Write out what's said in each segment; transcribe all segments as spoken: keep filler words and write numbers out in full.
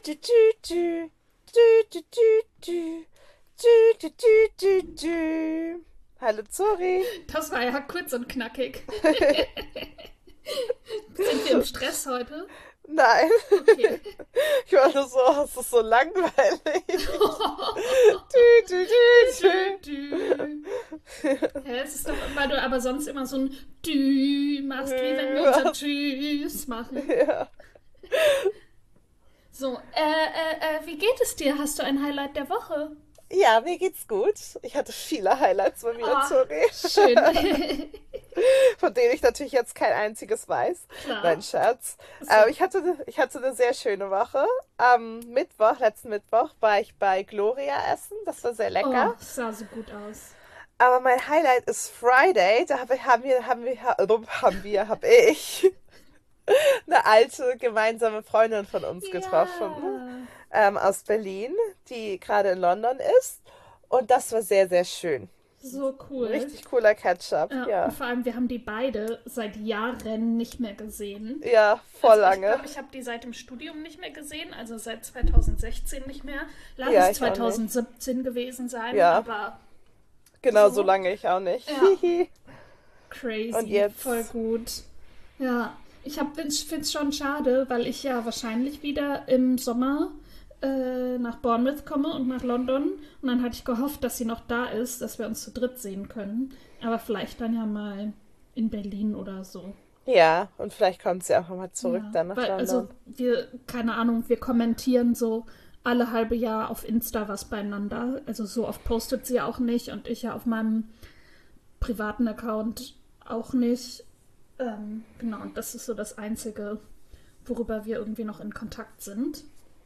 du, du, du. Du, du, du, du. Du, du, du, du, du. Hallo Zori. Das war ja kurz und knackig. Sind wir im Stress heute? Nein. Okay. Ich war nur so, oh, es ist so langweilig. Du, du, du, Dü, dü. Ja, es ist doch, weil du aber sonst immer so ein Dü machst, wie wenn wir unser Tschüss machen. du. Ja. So, äh, äh, äh, wie geht es dir? Hast du ein Highlight der Woche? Ja, mir geht's gut. Ich hatte viele Highlights bei mir, Ah, Zori, schön. von denen ich natürlich jetzt kein einziges weiß. Nein, Klar. Scherz. So. Ähm, ich hatte, ich hatte eine sehr schöne Woche. Am Mittwoch, letzten Mittwoch, war ich bei Gloria essen. Das war sehr Oh, lecker. sah so gut aus. Aber mein Highlight ist Friday. Da hab ich- haben wir, haben wir, haben wir, hab ich eine alte gemeinsame Freundin von uns getroffen, Ja. ähm, aus Berlin, die gerade in London ist. Und das war sehr, sehr schön. So cool. Richtig cooler Catch-up, Ja, und ja. vor allem, wir haben die beide seit Jahren nicht mehr gesehen. Ja, voll Also ich lange. glaube, ich habe die seit dem Studium nicht mehr gesehen, also seit zwanzig sechzehn nicht mehr. Lass Ja, es ich auch nicht. zwanzig siebzehn gewesen sein, Ja, aber genau so so, lange ich auch nicht. ja, Hihi. Und crazy, voll jetzt? gut. Ja, ich finde es schon schade, weil ich ja wahrscheinlich wieder im Sommer äh, nach Bournemouth komme und nach London. Und dann hatte ich gehofft, dass sie noch da ist, dass wir uns zu dritt sehen können. Aber vielleicht dann ja mal in Berlin oder so. Ja, und vielleicht kommt sie auch nochmal zurück Ja, dann nach weil, also London. wir, keine Ahnung, wir kommentieren so alle halbe Jahr auf Insta was beieinander. Also so oft postet sie auch nicht und ich ja auf meinem privaten Account auch nicht. Ähm, genau, und das ist so das Einzige, worüber wir irgendwie noch in Kontakt sind.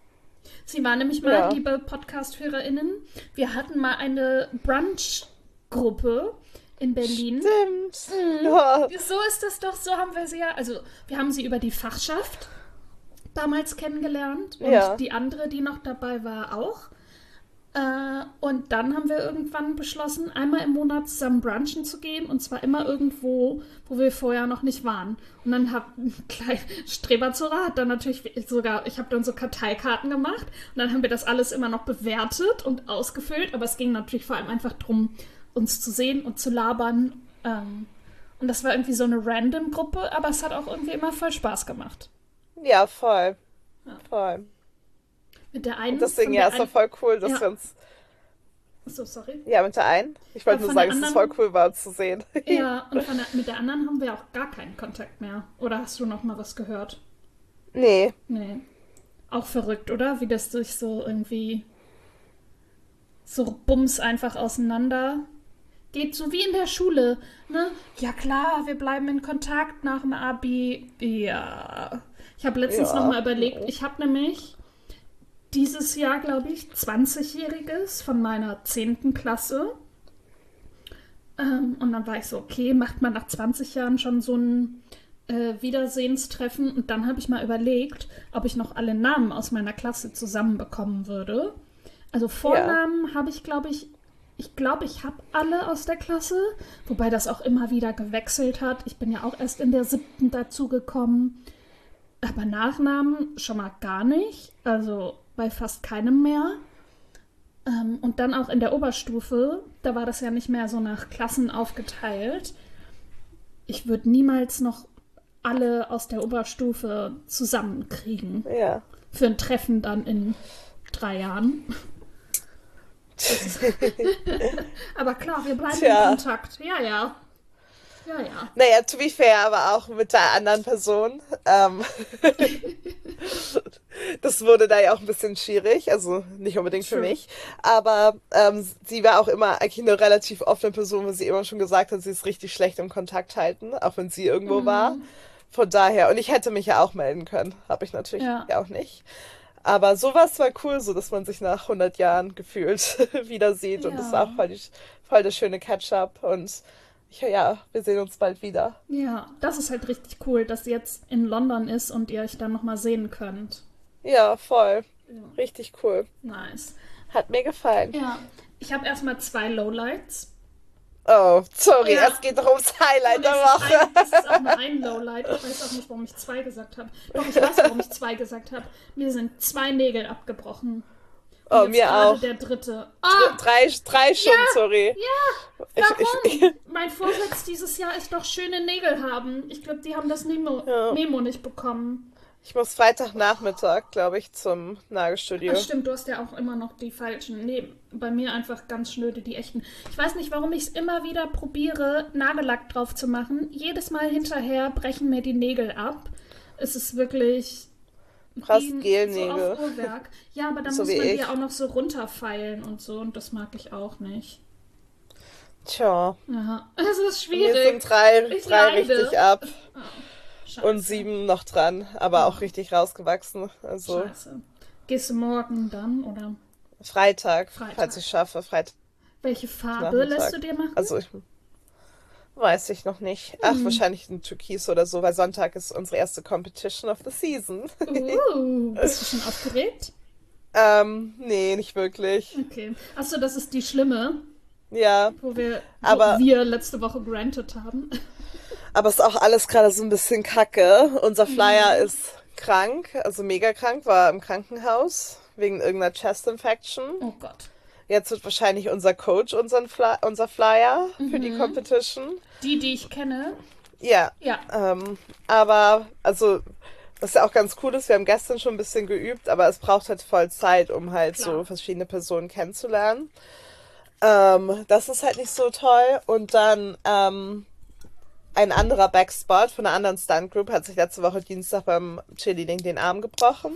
Sie war nämlich mal, Ja, liebe Podcast-HörerInnen, wir hatten mal eine Brunch-Gruppe in Berlin. stimmt. Mhm. Ja, So ist das doch, so haben wir sie ja, also wir haben sie über die Fachschaft damals kennengelernt und ja. die andere, die noch dabei war, auch. Äh, und dann haben wir irgendwann beschlossen, einmal im Monat zusammen brunchen zu gehen und zwar immer irgendwo, wo wir vorher noch nicht waren. Und dann hat klein Streber Zora hat dann natürlich sogar, ich habe dann so Karteikarten gemacht und dann haben wir das alles immer noch bewertet und ausgefüllt, aber es ging natürlich vor allem einfach darum, uns zu sehen und zu labern. Ähm, und das war irgendwie so eine random Gruppe, aber es hat auch irgendwie immer voll Spaß gemacht. Ja, voll. Ja. Voll. Mit der Und einen, deswegen, von ja, der ist doch einen, voll cool, dass ja, wir uns. so sorry. Ja, mit der einen. Ich Aber wollte nur von der sagen, dass es voll anderen, cool war, uns zu sehen. ja, und von der, mit der anderen haben wir auch gar keinen Kontakt mehr. Oder hast du noch mal was gehört? Nee. Nee. Auch verrückt, oder? Wie das sich so irgendwie so bums einfach auseinander geht, so wie in der Schule, ne? Ja klar, wir bleiben in Kontakt nach dem Abi. Ja. Ich habe letztens noch Ja. mal überlegt, ich habe nämlich dieses Jahr, glaube ich, zwanzigjähriges von meiner zehnten Klasse. Ähm, und dann war ich so, okay, macht man nach zwanzig Jahren schon so ein äh, Wiedersehenstreffen? Und dann habe ich mal überlegt, ob ich noch alle Namen aus meiner Klasse zusammenbekommen würde. Also Ja. Vornamen habe ich, glaube ich, ich glaube, ich habe alle aus der Klasse, wobei das auch immer wieder gewechselt hat. Ich bin ja auch erst in der siebten dazugekommen. Aber Nachnamen schon mal gar nicht. Also bei fast keinem mehr. Ähm, und dann auch in der Oberstufe, da war das ja nicht mehr so nach Klassen aufgeteilt. Ich würde niemals noch alle aus der Oberstufe zusammenkriegen. Ja. Für ein Treffen dann in drei Jahren. Das ist aber klar, wir bleiben in Tja. Kontakt. Ja, ja. Ja, ja. Naja, to be fair, aber auch mit der anderen Person. Ähm, das wurde da ja auch ein bisschen schwierig, also nicht unbedingt für True. mich. Aber ähm, sie war auch immer eigentlich eine relativ offene Person, wo sie immer schon gesagt hat, sie ist richtig schlecht im Kontakt halten, auch wenn sie irgendwo war. Mm, Von daher, und ich hätte mich ja auch melden können, habe ich natürlich ja, auch nicht. Aber sowas war cool, so dass man sich nach hundert Jahren gefühlt wieder sieht und das war auch ja. voll, die, voll der schöne Catch-up und ich, ja, wir sehen uns bald wieder. Ja, das ist halt richtig cool, dass sie jetzt in London ist und ihr euch dann nochmal sehen könnt. Ja, voll. Ja, Richtig cool. nice. Hat mir gefallen. Ja, ich habe erstmal zwei Lowlights. Oh, sorry, Ja. es geht doch ums Highlight Und der es ist, Woche. ein, es ist auch nur ein Lowlight. Ich weiß auch nicht, warum ich zwei gesagt habe. Doch, ich weiß, warum ich zwei gesagt habe. Mir sind zwei Nägel abgebrochen. Und Oh, jetzt mir gerade auch. der dritte. Dr- Ah, Drei, drei schon, sorry. ja, Ich, ich, warum? Mein Vorsatz dieses Jahr ist doch schöne Nägel haben. Ich glaube, die haben das Memo, Ja. Memo nicht bekommen. ich muss Freitagnachmittag, glaube ich, zum Nagelstudio. Das stimmt, du hast ja auch immer noch die falschen. Nee, bei mir einfach ganz schnöde, die echten. Ich weiß nicht, warum ich es immer wieder probiere, Nagellack drauf zu machen. Jedes Mal hinterher brechen mir die Nägel ab. Es ist wirklich Fast wie ein- Gelnägel. So auf Uhrwerk. Ja, aber dann So muss wie man die ich. auch noch so runterfeilen und so und das mag ich auch nicht. Tja, Ja, es ist mir sind schwierig. drei, Ich drei leide. richtig ab Scheiße. und sieben noch dran, aber auch richtig rausgewachsen. Also Scheiße. Gehst du morgen dann oder Freitag, Freitag. falls ich schaffe, Freitag. welche Farbe Nachmittag. lässt du dir machen? Also ich weiß ich noch nicht. Ach, Hm. wahrscheinlich ein Türkis oder so, weil Sonntag ist unsere erste Competition of the Season. Uh, bist du schon aufgeregt? ähm, nee, nicht wirklich. Okay. Achso, das ist die schlimme, Ja, wo wir, Aber- wo wir letzte Woche granted haben. aber es ist auch alles gerade so ein bisschen kacke. Unser Flyer Mhm. ist krank, also mega krank, war im Krankenhaus wegen irgendeiner Chest Infection. Oh Gott. Jetzt wird wahrscheinlich unser Coach unseren Fly unser Flyer für Mhm. die Competition. Die, die ich kenne. Ja, Ja. ähm, aber also was ja auch ganz cool ist, wir haben gestern schon ein bisschen geübt, aber es braucht halt voll Zeit, um halt Klar. so verschiedene Personen kennenzulernen. Ähm, das ist halt nicht so toll. Und dann ähm, ein anderer Backspot von einer anderen Stunt Group hat sich letzte Woche Dienstag beim Cheerleading den Arm gebrochen.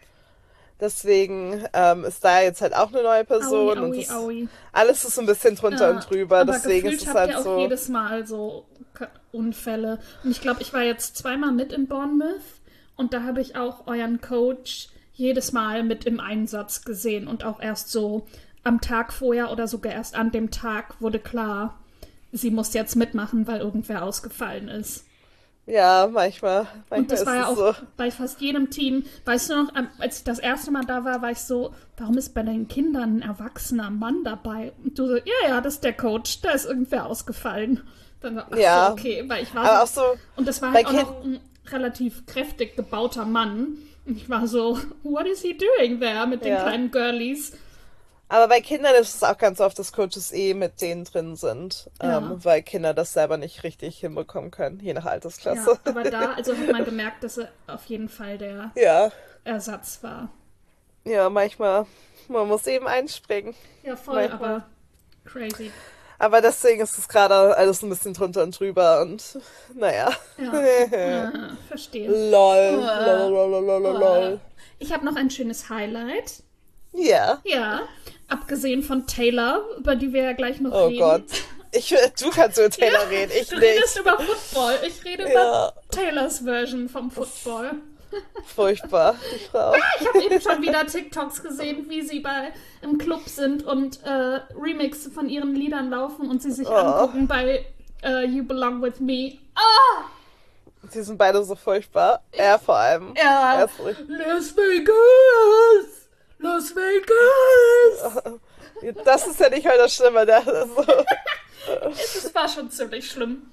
Deswegen ähm, ist da jetzt halt auch eine neue Person. Aui, und aui, das, aui. alles ist so ein bisschen drunter Ja, und drüber. aber Deswegen gefühlt ist es habt halt ihr auch so. jedes Mal so K- Unfälle. Und ich glaube, ich war jetzt zweimal mit in Bournemouth und da habe ich auch euren Coach jedes Mal mit im Einsatz gesehen und auch erst so am Tag vorher oder sogar erst an dem Tag wurde klar, sie muss jetzt mitmachen, weil irgendwer ausgefallen ist. Ja, manchmal, manchmal Und das ist war ja es auch so. bei fast jedem Team. Weißt du noch, am- als ich das erste Mal da war, war ich so, warum ist bei den Kindern ein erwachsener Mann dabei? Und du so, ja, ja, das ist der Coach, da ist irgendwer ausgefallen. Dann war, ach Ja. so, okay, weil ich war Aber so, auch so, und das war bei halt auch noch ein relativ kräftig gebauter Mann. Und ich war so, what is he doing there mit den Ja. kleinen Girlies? aber bei Kindern ist es auch ganz oft, dass Coaches eh mit denen drin sind, Ja. ähm, weil Kinder das selber nicht richtig hinbekommen können, je nach Ja, Altersklasse. aber da, also hat man gemerkt, dass er auf jeden Fall der Ja, Ersatz war. ja, manchmal, man muss eben einspringen. Ja, voll, Manchmal. aber crazy. Aber deswegen ist es gerade alles ein bisschen drunter und drüber und naja. Ja, ah, verstehe. Lol, lol, lol, lol, lol, lol. Ich habe noch ein schönes Highlight. Ja, Ja, abgesehen von Taylor, über die wir ja gleich noch oh reden. Gott. Ich, du kannst über Taylor Ja, reden, ich du redest nicht. über Football. Ich rede Ja. über Taylors Version vom Football. Furchtbar, die Frau. Ich habe eben schon wieder TikToks gesehen, wie sie bei im Club sind und äh, Remix von ihren Liedern laufen und sie sich Oh. angucken bei äh, You Belong With Me. Ah! Sie sind beide so furchtbar. Er vor allem. Ja. Er ist furchtbar. Las Vegas! Las Vegas! Das ist ja nicht mal das Schlimme. Der ist so. Es war schon ziemlich schlimm.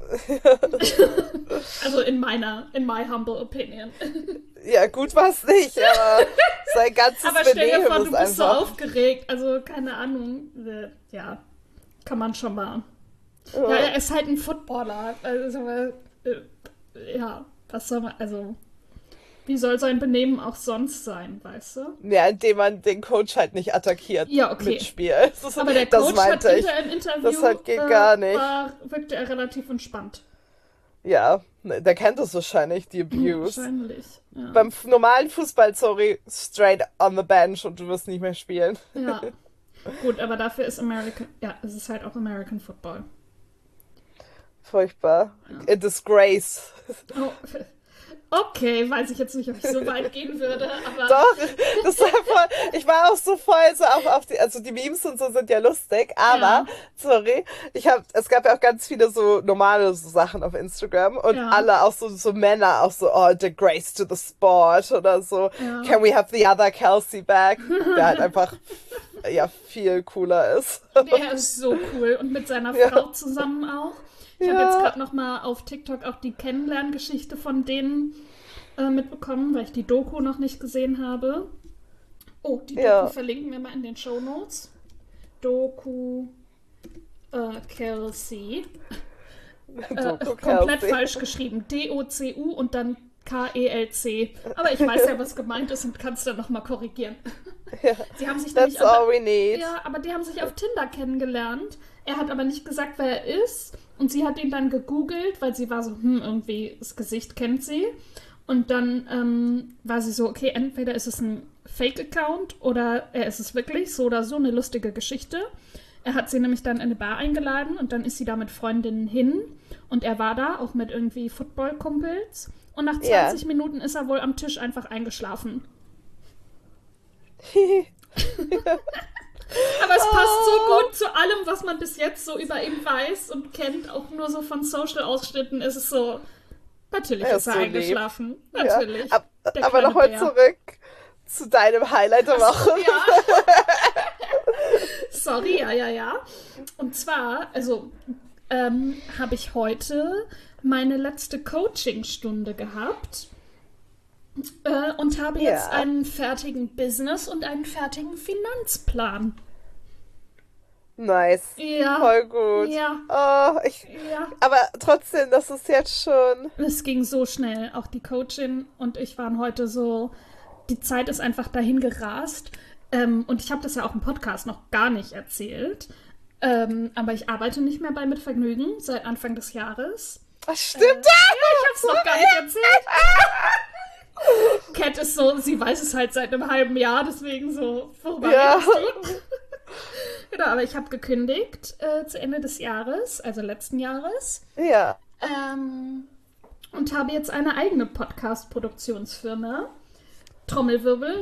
Also in meiner, in my humble opinion. Ja, gut war es nicht, aber sein ganzes Aber stell dir Benehmen vor, ist du bist so einfach. aufgeregt. Also keine Ahnung. Äh, Ja, kann man schon mal. Ja, Ja. er ist halt ein Footballer. Also, äh, ja, was soll man, also, wie soll sein Benehmen auch sonst sein, weißt du? Ja, indem man den Coach halt nicht attackiert Ja, okay. mit Spiel. Das, ist- Aber der das Coach hat meinte ich. hinter im Interview, Das halt geht äh, gar nicht. War, wirkte er relativ entspannt. Ja, ne, der kennt es wahrscheinlich, die Abuse. Wahrscheinlich. Ja. Beim f- normalen Fußball, sorry, straight on the bench und du wirst nicht mehr spielen. Ja. Gut, aber dafür ist American, ja, es ist halt auch American Football. Furchtbar. A disgrace. Oh, okay, weiß ich jetzt nicht, ob ich so weit gehen würde, aber Doch, das war voll, ich war auch so voll so auf, auf die, also die Memes und so sind ja lustig, aber, Ja. sorry, ich habe, es gab ja auch ganz viele so normale so Sachen auf Instagram und Ja. alle auch so, so Männer auch so, oh, disgrace to the sport oder so, Ja. can we have the other Kelsey back? Der halt einfach ja viel cooler ist. Der ist so cool. Und mit seiner Ja. Frau zusammen auch. Ich habe Ja. jetzt gerade noch mal auf TikTok auch die Kennenlerngeschichte von denen äh, mitbekommen, weil ich die Doku noch nicht gesehen habe. Oh, die Doku Ja. verlinken wir mal in den Shownotes. Doku äh, Kelsey. Äh, Doku komplett Kelsey. falsch geschrieben. D O C U und dann K E L C. Aber ich weiß ja, was gemeint ist und kann es dann nochmal korrigieren. Ja. Sie haben sich That's nämlich aber, all we need. ja, aber die haben sich auf Tinder kennengelernt. Er hat aber nicht gesagt, wer er ist. Und sie hat ihn dann gegoogelt, weil sie war so, hm, irgendwie das Gesicht kennt sie. Und dann ähm, war sie so, okay, entweder ist es ein Fake-Account oder er ist es wirklich, so oder so, eine lustige Geschichte. Er hat sie nämlich dann in eine Bar eingeladen und dann ist sie da mit Freundinnen hin. Und er war da, auch mit irgendwie Football-Kumpels. Und nach Ja. zwanzig Minuten ist er wohl am Tisch einfach eingeschlafen. Aber es passt so gut zu allem, was man bis jetzt so über ihn weiß und kennt. Auch nur so von Social-Ausschnitten ist es so, natürlich Er ist ist er so eingeschlafen. Ja. Natürlich. Ab, Der aber kleine nochmal Bär. zurück zu deinem Highlight der Woche. Ja. Sorry, ja, ja, ja. Und zwar, also ähm, habe ich heute meine letzte Coachingstunde gehabt äh, und habe Ja. jetzt einen fertigen Business- und einen fertigen Finanzplan. Nice. Ja. Voll gut. Ja. Oh, ich, Ja. aber trotzdem, das ist jetzt schon. Es ging so schnell. Auch die Coachin und ich waren heute so, die Zeit ist einfach dahin gerast. Ähm, und ich habe das ja auch im Podcast noch gar nicht erzählt. Ähm, aber ich arbeite nicht mehr bei Mit Vergnügen seit Anfang des Jahres. Das stimmt. Ich hab's noch gar nicht erzählt. Cat ist so, sie weiß es halt seit einem halben Jahr, deswegen so, worüber Ja. redest du? Genau, aber ich habe gekündigt äh, zu Ende des Jahres, also letzten Jahres. Ja. Ähm, und habe jetzt eine eigene Podcast-Produktionsfirma. Trommelwirbel.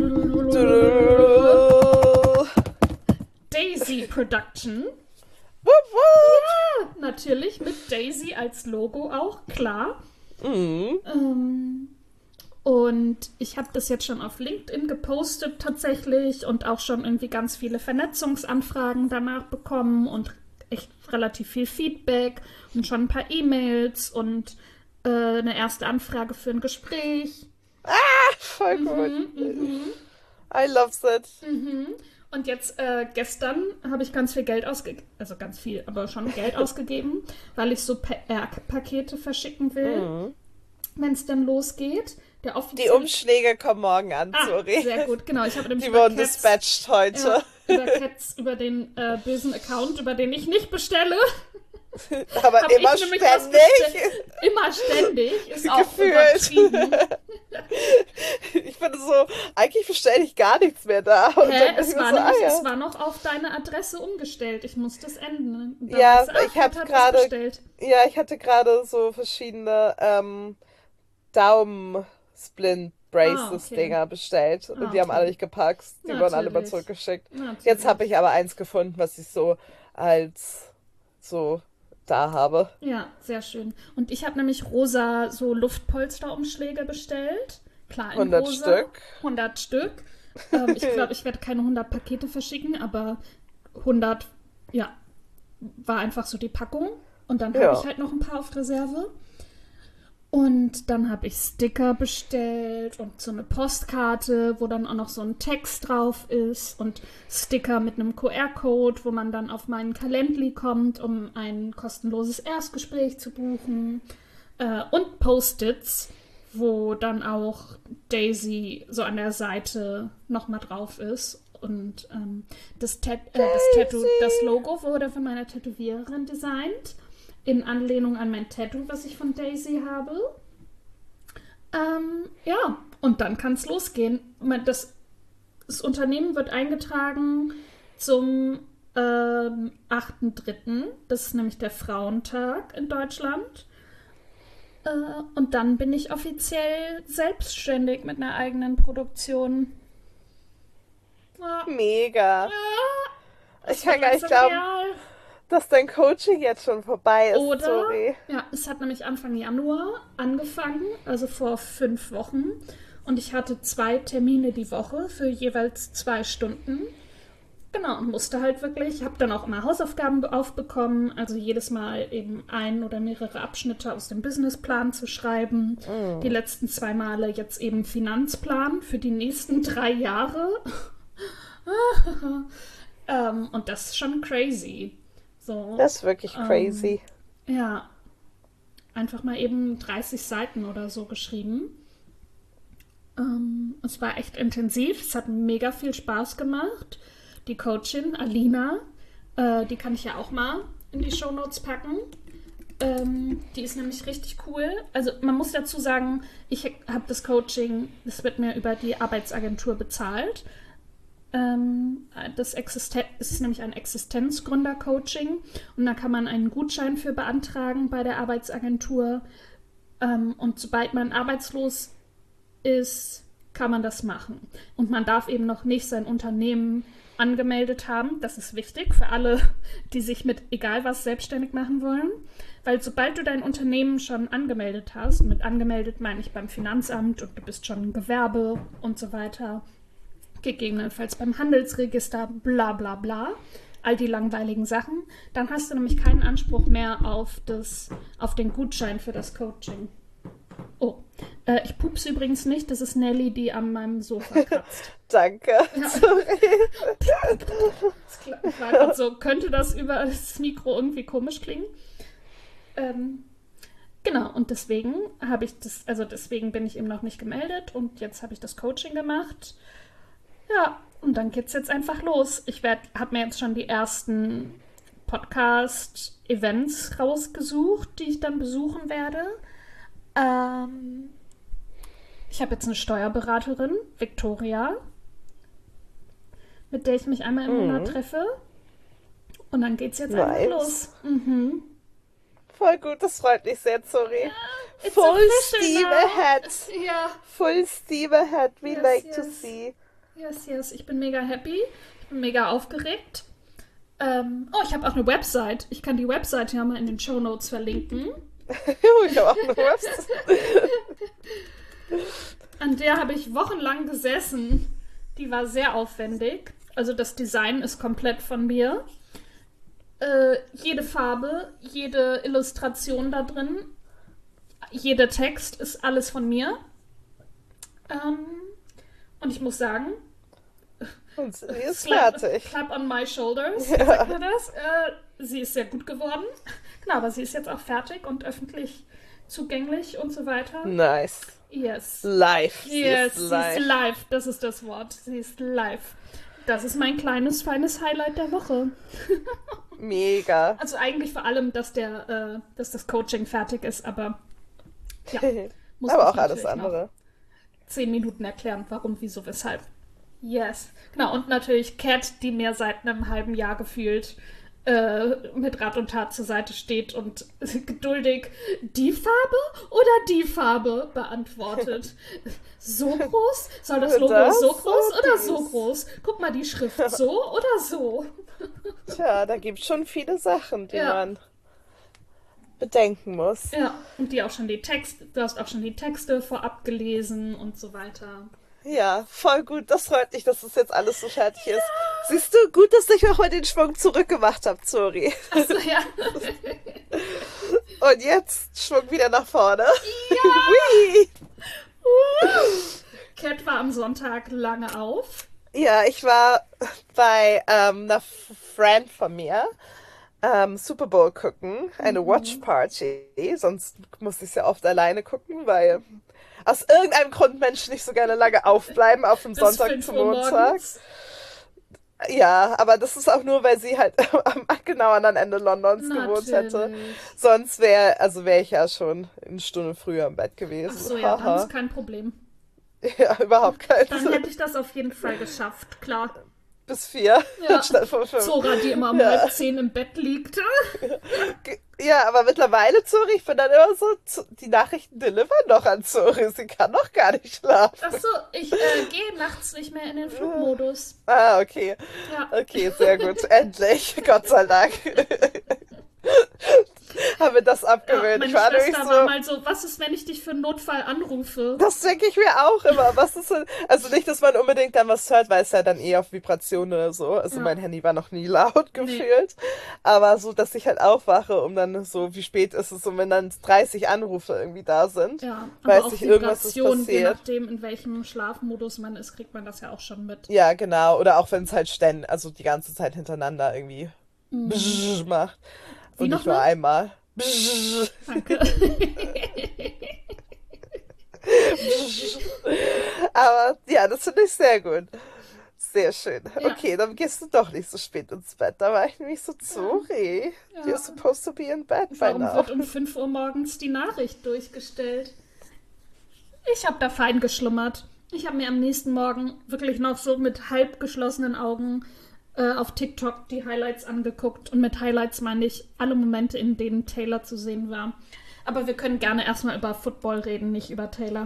Daisy Production. Wupp, wupp. Ja, natürlich mit Daisy als Logo auch, klar. Mhm. Ähm, und ich habe das jetzt schon auf LinkedIn gepostet tatsächlich und auch schon irgendwie ganz viele Vernetzungsanfragen danach bekommen und echt relativ viel Feedback und schon ein paar E-Mails und äh, eine erste Anfrage für ein Gespräch. Voll gut. Mhm, I love it. mhm. Und jetzt äh, gestern habe ich ganz viel Geld ausgegeben, also ganz viel, aber schon Geld ausgegeben, weil ich so P R-Pakete verschicken will, Mhm. wenn es dann losgeht. Der Die offizielle Umschläge kommen morgen an, Ah, sorry. sehr gut, genau. Ich habe nämlich Die über wurden Cats, dispatched heute. ja, über Cats, über den äh, bösen Account, über den ich nicht bestelle, Aber hab immer ich nämlich was ständig. bestellt. Immer ständig, ist auch Gefühlt. übertrieben. Ich finde so, eigentlich bestelle ich gar nichts mehr da. Und Hä? dann bin Es ich mir war, so, nämlich, ah, ja. es war noch auf deine Adresse umgestellt. Ich muss das ändern. Und dann Ja, hast du, ah, ich hab Cat hat was gerade- bestellt. Ja, ich hatte gerade so verschiedene ähm, Daumen-Splint-Braces-Dinger Ah, okay. bestellt. Und Ah, die haben okay. alle nicht gepackt. Die wurden alle mal Natürlich. zurückgeschickt. Natürlich. Jetzt habe ich aber eins gefunden, was ich so als so da habe. Ja, sehr schön. Und ich habe nämlich rosa so Luftpolsterumschläge bestellt. Klar, in hundert rosa. Stück. hundert Stück. Ähm, ich glaube, ich werde keine hundert Pakete verschicken, aber hundert, ja, war einfach so die Packung. Und dann Ja. habe ich halt noch ein paar auf Reserve. Und dann habe ich Sticker bestellt und so eine Postkarte, wo dann auch noch so ein Text drauf ist und Sticker mit einem Q R-Code, wo man dann auf meinen Calendly kommt, um ein kostenloses Erstgespräch zu buchen. Äh, und Post-its, wo dann auch Daisy so an der Seite nochmal drauf ist. Und ähm, das, Tat äh, das, Tattoo, das Logo wurde von meiner Tätowiererin designt. In Anlehnung an mein Tattoo, was ich von Daisy habe. Ähm, ja, und dann kann es losgehen. Das, das Unternehmen wird eingetragen zum ähm, achten dritten Das ist nämlich der Frauentag in Deutschland. Äh, und dann bin ich offiziell selbstständig mit einer eigenen Produktion. Ja, Mega. ja, Ich kann gar nicht langsam glauben, real. dass dein Coaching jetzt schon vorbei ist. Oder, Sorry. ja, es hat nämlich Anfang Januar angefangen, also vor fünf Wochen. Und ich hatte zwei Termine die Woche für jeweils zwei Stunden. Genau, und musste halt wirklich, ich habe dann auch immer Hausaufgaben aufbekommen, also jedes Mal eben ein oder mehrere Abschnitte aus dem Businessplan zu schreiben. Mm. Die letzten zwei Male jetzt eben Finanzplan für die nächsten drei Jahre. ähm, und das ist schon crazy. So, das ist wirklich crazy. Ähm, ja, einfach mal eben dreißig Seiten oder so geschrieben. Ähm, es war echt intensiv, es hat mega viel Spaß gemacht. Die Coachin, Alina, äh, die kann ich ja auch mal in die Shownotes packen. Ähm, die ist nämlich richtig cool. Also man muss dazu sagen, ich habe das Coaching, das wird mir über die Arbeitsagentur bezahlt. Ähm, das Existen- es ist nämlich ein Existenzgründer-Coaching und da kann man einen Gutschein für beantragen bei der Arbeitsagentur. Ähm, und sobald man arbeitslos ist, kann man das machen. Und man darf eben noch nicht sein Unternehmen angemeldet haben. Das ist wichtig für alle, die sich mit egal was selbstständig machen wollen. Weil sobald du dein Unternehmen schon angemeldet hast, mit angemeldet meine ich beim Finanzamt und du bist schon ein Gewerbe und so weiter, gegebenenfalls beim Handelsregister, bla bla bla, all die langweiligen Sachen, dann hast du nämlich keinen Anspruch mehr auf, das, auf den Gutschein für das Coaching. Oh, äh, ich pupse übrigens nicht, das ist Nelly, die an meinem Sofa kratzt. Danke. Ja. Sorry. Das war grad so, könnte das über das Mikro irgendwie komisch klingen? Ähm, genau, und deswegen habe ich das, also deswegen bin ich eben noch nicht gemeldet und jetzt habe ich das Coaching gemacht. Ja, und dann geht's jetzt einfach los. Ich habe mir jetzt schon die ersten Podcast-Events rausgesucht, die ich dann besuchen werde. Ähm, ich habe jetzt eine Steuerberaterin, Victoria, mit der ich mich einmal im mhm. Monat treffe. Und dann geht's jetzt nice. einfach los. Mhm. Voll gut, das freut mich sehr, sorry. Ja, Full steam ahead. Ja. Full steam ahead, we yes, like yes. to see. Yes, yes, ich bin mega happy. Ich bin mega aufgeregt. Ähm, oh, ich habe auch eine Website. Ich kann die Website ja mal in den Shownotes verlinken. Ich habe auch eine Website. An der habe ich wochenlang gesessen. Die war sehr aufwendig. Also das Design ist komplett von mir. Äh, jede Farbe, jede Illustration da drin, jeder Text ist alles von mir. Ähm, und ich muss sagen, und sie ist clap, fertig. Clap on my shoulders, ja. Sagt man das? Äh, sie ist sehr gut geworden. Genau, aber sie ist jetzt auch fertig und öffentlich zugänglich und so weiter. Nice. Yes. Live. Yes, sie ist live. sie ist live. Das ist das Wort. Sie ist live. Das ist mein kleines, feines Highlight der Woche. Mega. Also eigentlich vor allem, dass, der, äh, dass das Coaching fertig ist, aber ja. Muss aber auch alles andere. Zehn Minuten erklären, warum, wieso, weshalb. Yes. Genau, und natürlich Kat, die mir seit einem halben Jahr gefühlt äh, mit Rat und Tat zur Seite steht und geduldig die Farbe oder die Farbe beantwortet. So groß? Soll das Logo das so groß so oder dies. so groß? Guck mal, die Schrift so oder so? Tja, da gibt es schon viele Sachen, die ja. man bedenken muss. Ja, und die auch schon die Texte, du hast auch schon die Texte vorab gelesen und so weiter. Ja, voll gut. Das freut mich, dass das jetzt alles so fertig ist. Ja. Siehst du, gut, dass ich auch mal den Schwung zurückgemacht habe, sorry. Achso, ja. Und jetzt Schwung wieder nach vorne. Ja! Kat war am Sonntag lange auf. Ja, ich war bei ähm, einer Friend von mir ähm, Super Bowl gucken, eine mhm. Watch Party. Sonst muss ich es ja oft alleine gucken, weil aus irgendeinem Grund Menschen nicht so gerne lange aufbleiben auf dem Bis Sonntag zum Montag. Ja, aber das ist auch nur, weil sie halt am genau anderen Ende Londons Natürlich. gewohnt hätte. Sonst wäre, also wäre ich ja schon eine Stunde früher im Bett gewesen. Ach so, ja, dann ist kein Problem. Ja, überhaupt kein Dann hätte ich das auf jeden Fall geschafft, klar. Bis vier. Ja. Statt von fünf. Zora, die immer um ja. halb zehn im Bett liegt. Ja, aber mittlerweile, Zori, ich bin dann immer so, die Nachrichten delivern noch an Zori. Sie kann noch gar nicht schlafen. Ach so, ich äh, gehe nachts nicht mehr in den Flugmodus. Ah, okay. Ja. Okay, sehr gut. Endlich, Gott sei Dank. habe mir das Ja, abgewöhnt. Ich meine war nämlich Schwester war so, mal so, was ist, wenn ich dich für einen Notfall anrufe? das denke ich mir auch immer. Was ist denn, also nicht, dass man unbedingt dann was hört, weil es ja dann eh auf Vibration oder so. Also Ja, mein Handy war noch nie laut nee. gefühlt. Aber so, dass ich halt aufwache, um dann so, wie spät ist es, und wenn dann dreißig Anrufe irgendwie da sind, Ja, aber weiß auch ich, irgendwas ist Vibration, je passiert. nachdem, in welchem Schlafmodus man ist, kriegt man das ja auch schon mit. Ja, genau. Oder auch wenn es halt ständig, also die ganze Zeit hintereinander irgendwie Mhm. macht. Wie Und nicht nur nochmal? einmal. Danke. Aber ja, das finde ich sehr gut. Sehr schön. Ja, Okay, dann gehst du doch nicht so spät ins Bett. Da war ich nämlich so, ja, sorry. You're ja. supposed to be in bed by Warum now. wird um fünf Uhr morgens die Nachricht durchgestellt? Ich habe da fein geschlummert. Ich habe mir am nächsten Morgen wirklich noch so mit halb geschlossenen Augen äh, auf TikTok die Highlights angeguckt. Und mit Highlights meine ich alle Momente, in denen Taylor zu sehen war. Aber wir können gerne erstmal über Football reden, nicht über Taylor.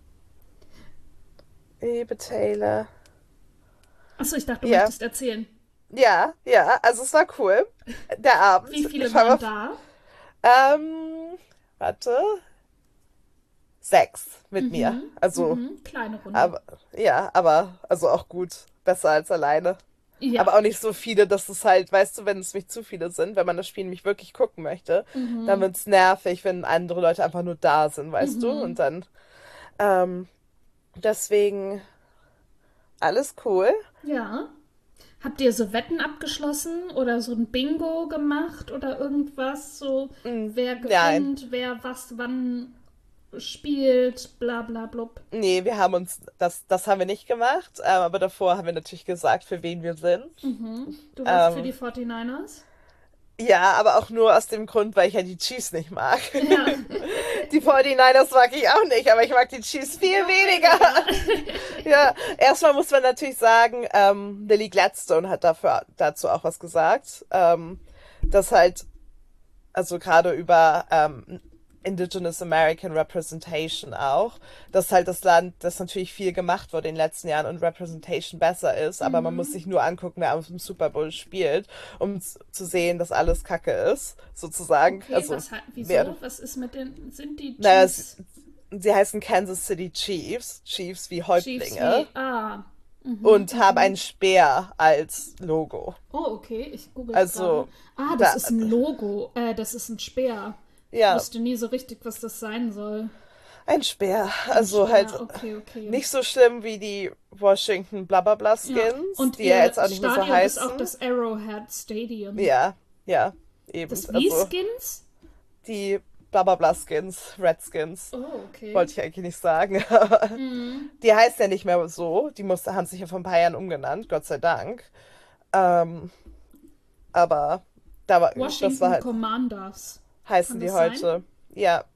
Liebe Taylor. Achso, ich dachte, du Ja, möchtest erzählen. ja, ja, also es war cool. Der Wie Abend. viele Ich war waren auf, da? ähm, warte, sechs mit mir. Mhm, Also, mhm, kleine Runde. aber, ja, aber, also auch gut. Besser als alleine. Aber Ja. auch nicht so viele, dass es halt, weißt du, wenn es nicht zu viele sind, wenn man das Spiel nämlich wirklich gucken möchte, dann Mhm, wird es nervig, wenn andere Leute einfach nur da sind, weißt du? mhm. Und dann, ähm, deswegen alles cool. Ja. Habt ihr so Wetten abgeschlossen oder so ein Bingo gemacht oder irgendwas? So, Mm, wer nein, gewinnt, wer was wann spielt, bla bla blub. nee, wir haben uns, das, das haben wir nicht gemacht, ähm, aber davor haben wir natürlich gesagt, für wen wir sind. Mhm. Du warst für Ähm, die forty-niners? ja, aber auch nur aus dem Grund, weil ich ja die Chiefs nicht mag. Ja, Die forty-niners mag ich auch nicht, aber ich mag die Chiefs viel noch weniger. weniger. Ja, erstmal muss man natürlich sagen, ähm, Lily Gladstone hat dafür, dazu auch was gesagt, ähm, dass halt, also gerade über ähm, Indigenous American Representation auch, dass halt das Land, das natürlich viel gemacht wurde in den letzten Jahren und Representation besser ist, aber man muss Mhm. sich nur angucken, wer auf dem Super Bowl spielt, um z- zu sehen, dass alles Kacke ist, sozusagen. Okay, Also, was hat, wer, wieso? Was ist mit den, sind die naja, es, Chiefs, sie heißen Kansas City Chiefs, Chiefs wie Chiefs wie, Häuptlinge, ah, mhm, und haben mhm. einen Speer als Logo. Oh, okay, ich google es gerade. Also, Ah, das da, ist ein Logo, äh, das ist ein Speer. Ich ja, wusste nie so richtig, was das sein soll. ein Speer. Ein Also Speer, halt okay, okay. nicht so schlimm wie die Washington Blablabla Ja, Skins, und die ja ihr jetzt auch nicht mehr so Stadion ist auch heißen. das Arrowhead Stadium. Ja, ja, eben. Das Also Wie-Skins? die Blablabla Skins, Redskins, Oh, okay. wollte ich eigentlich nicht sagen. Aber Mhm. die heißen ja nicht mehr so. Die musste, haben sich ja vor ein paar Jahren umgenannt, Gott sei Dank. Ähm, aber da war, das war Washington halt, Commanders. Kann heißen die das sein? heute. Ja,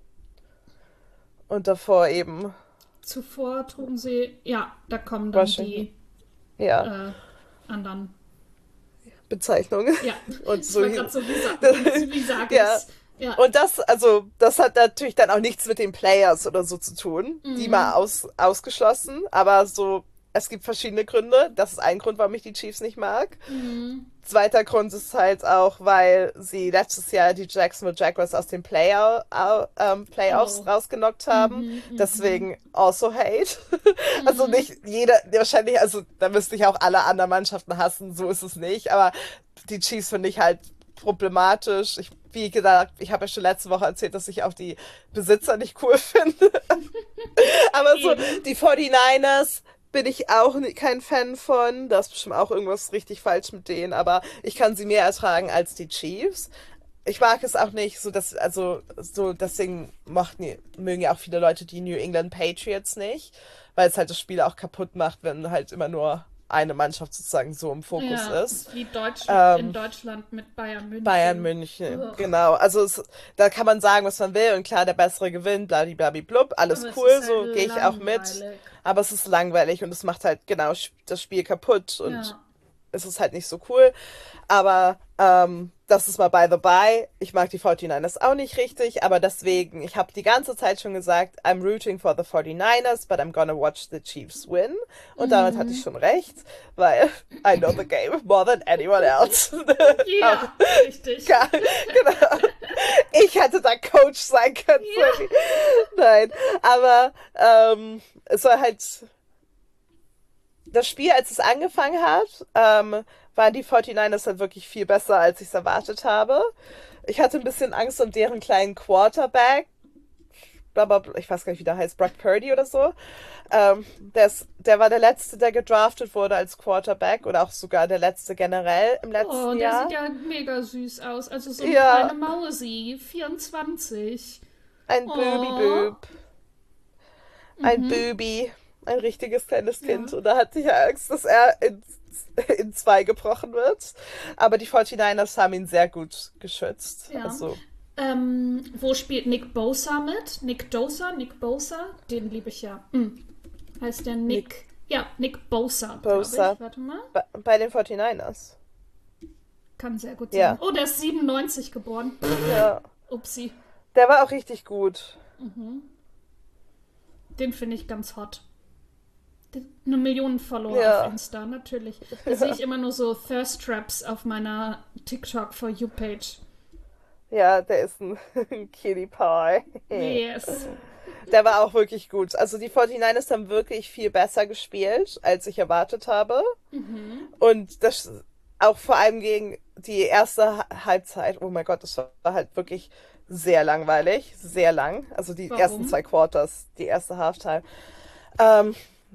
und davor eben Zuvor trugen sie, ja, da kommen dann Washington. die Ja, äh, anderen. Bezeichnungen. Ja, Und ich so, war gerade so, wie, sa wie, wie sage ja. ich's? Ja. Und das, also, das hat natürlich dann auch nichts mit den Players oder so zu tun. Die mal Mhm. aus, ausgeschlossen. Aber so, es gibt verschiedene Gründe. Das ist ein Grund, warum ich die Chiefs nicht mag. Mhm. Zweiter Grund ist halt auch, weil sie letztes Jahr die Jacksonville Jaguars aus den Player, au- ähm, Playoffs Oh. rausgenockt haben. Mhm, mhm, Deswegen also hate. Also mhm. nicht jeder, wahrscheinlich, also da müsste ich auch alle anderen Mannschaften hassen, so ist es nicht. Aber die Chiefs finde ich halt problematisch. Ich, wie gesagt, ich habe ja schon letzte Woche erzählt, dass ich auch die Besitzer nicht cool finde. Aber so, Eben. die forty-niners bin ich auch ni- kein Fan von. Da ist bestimmt auch irgendwas richtig falsch mit denen, aber ich kann sie mehr ertragen als die Chiefs. Ich mag es auch nicht, so dass, also, so, deswegen mochten, mögen ja auch viele Leute die New England Patriots nicht, weil es halt das Spiel auch kaputt macht, wenn halt immer nur eine Mannschaft sozusagen so im Fokus Ja, ist. wie Deutschland in Ähm, Deutschland mit Bayern Bayern München. München, Ugh. genau. Also es, da kann man sagen, was man will und klar, der Bessere gewinnt, blablablub, alles Aber es ist cool, halt so gehe ich auch mit. langweilig. Aber es ist langweilig und es macht halt genau sch- das Spiel kaputt und Ja. ist es halt nicht so cool. Aber ähm, das ist mal by the by. Ich mag die forty-niners auch nicht richtig, aber deswegen, ich habe die ganze Zeit schon gesagt, I'm rooting for the forty-niners, but I'm gonna watch the Chiefs win. Und damit hatte ich schon recht, weil I know the game more than anyone else. Ja, richtig. Ja, genau. Ich hätte da Coach sein können. Ja. Nein, aber ähm, es war halt das Spiel, als es angefangen hat, ähm, waren die forty-niners halt wirklich viel besser, als ich es erwartet habe. Ich hatte ein bisschen Angst um deren kleinen Quarterback. Blablabla, ich weiß gar nicht, wie der heißt, Brock Purdy oder so. Ähm, der, ist, der war der Letzte, der gedraftet wurde als Quarterback oder auch sogar der Letzte generell im letzten Oh, der Jahr. sieht ja mega süß aus. Also so eine Ja. kleine Mausi, vierundzwanzig. Ein Oh. Böbi-Böb. Ein Böbi. Ein richtiges kleines Kind. Ja. Und da hatte ich Angst, dass er in, in zwei gebrochen wird. Aber die forty-niners haben ihn sehr gut geschützt. Ja. Also, Ähm, wo spielt Nick Bosa mit? Nick Dosa? Nick Bosa? Den liebe ich ja. Hm. Heißt der Nick? Nick- Ja, Nick Bosa. glaub Bosa. Ich. Warte mal. bei, bei den forty-niners. Kann sehr gut sein. Ja. Oh, der ist siebenundneunzig geboren. Ja. Upsi. Der war auch richtig gut. Den finde ich ganz hot. Eine Million Follower Ja. auf Insta, natürlich. Da sehe ich immer nur so Thirst Traps auf meiner TikTok For You Page. Ja, der ist ein Kitty Pie. Yes. Der war auch wirklich gut. Also die forty-niners haben wirklich viel besser gespielt, als ich erwartet habe. Und das auch vor allem gegen die erste Ha- Halbzeit. Oh mein Gott, das war halt wirklich sehr langweilig. Sehr lang. Also die Warum? ersten zwei Quarters, die erste Halftime. Ähm,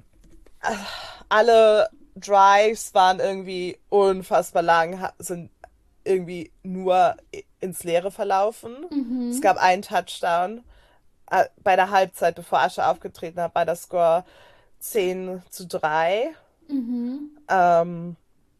alle Drives waren irgendwie unfassbar lang, ha- sind irgendwie nur i- ins Leere verlaufen. Es gab einen Touchdown. Äh, Bei der Halbzeit, bevor Asche aufgetreten hat, war der Score zehn zu drei. Ähm,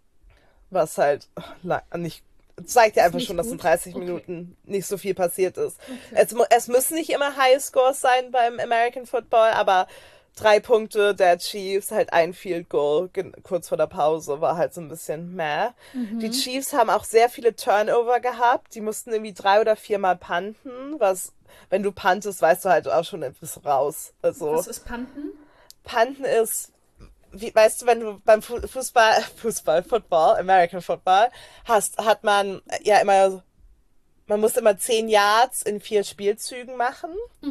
was halt lang, nicht, zeigt ja einfach nicht schon, dass in gut? dreißig Okay. Minuten nicht so viel passiert ist. Es, mu- es müssen nicht immer High Scores sein beim American Football, aber drei Punkte der Chiefs, halt ein Field Goal gen- kurz vor der Pause, war halt so ein bisschen meh. Die Chiefs haben auch sehr viele Turnover gehabt. Die mussten irgendwie drei oder viermal punten, was, wenn du puntest, weißt du halt auch schon, bist raus. Also, Was ist Panten? Punten ist, wie, weißt du, wenn du beim Fu- Fußball, Fußball, Football, American Football, hast, hat man ja immer, man muss immer zehn Yards in vier Spielzügen machen.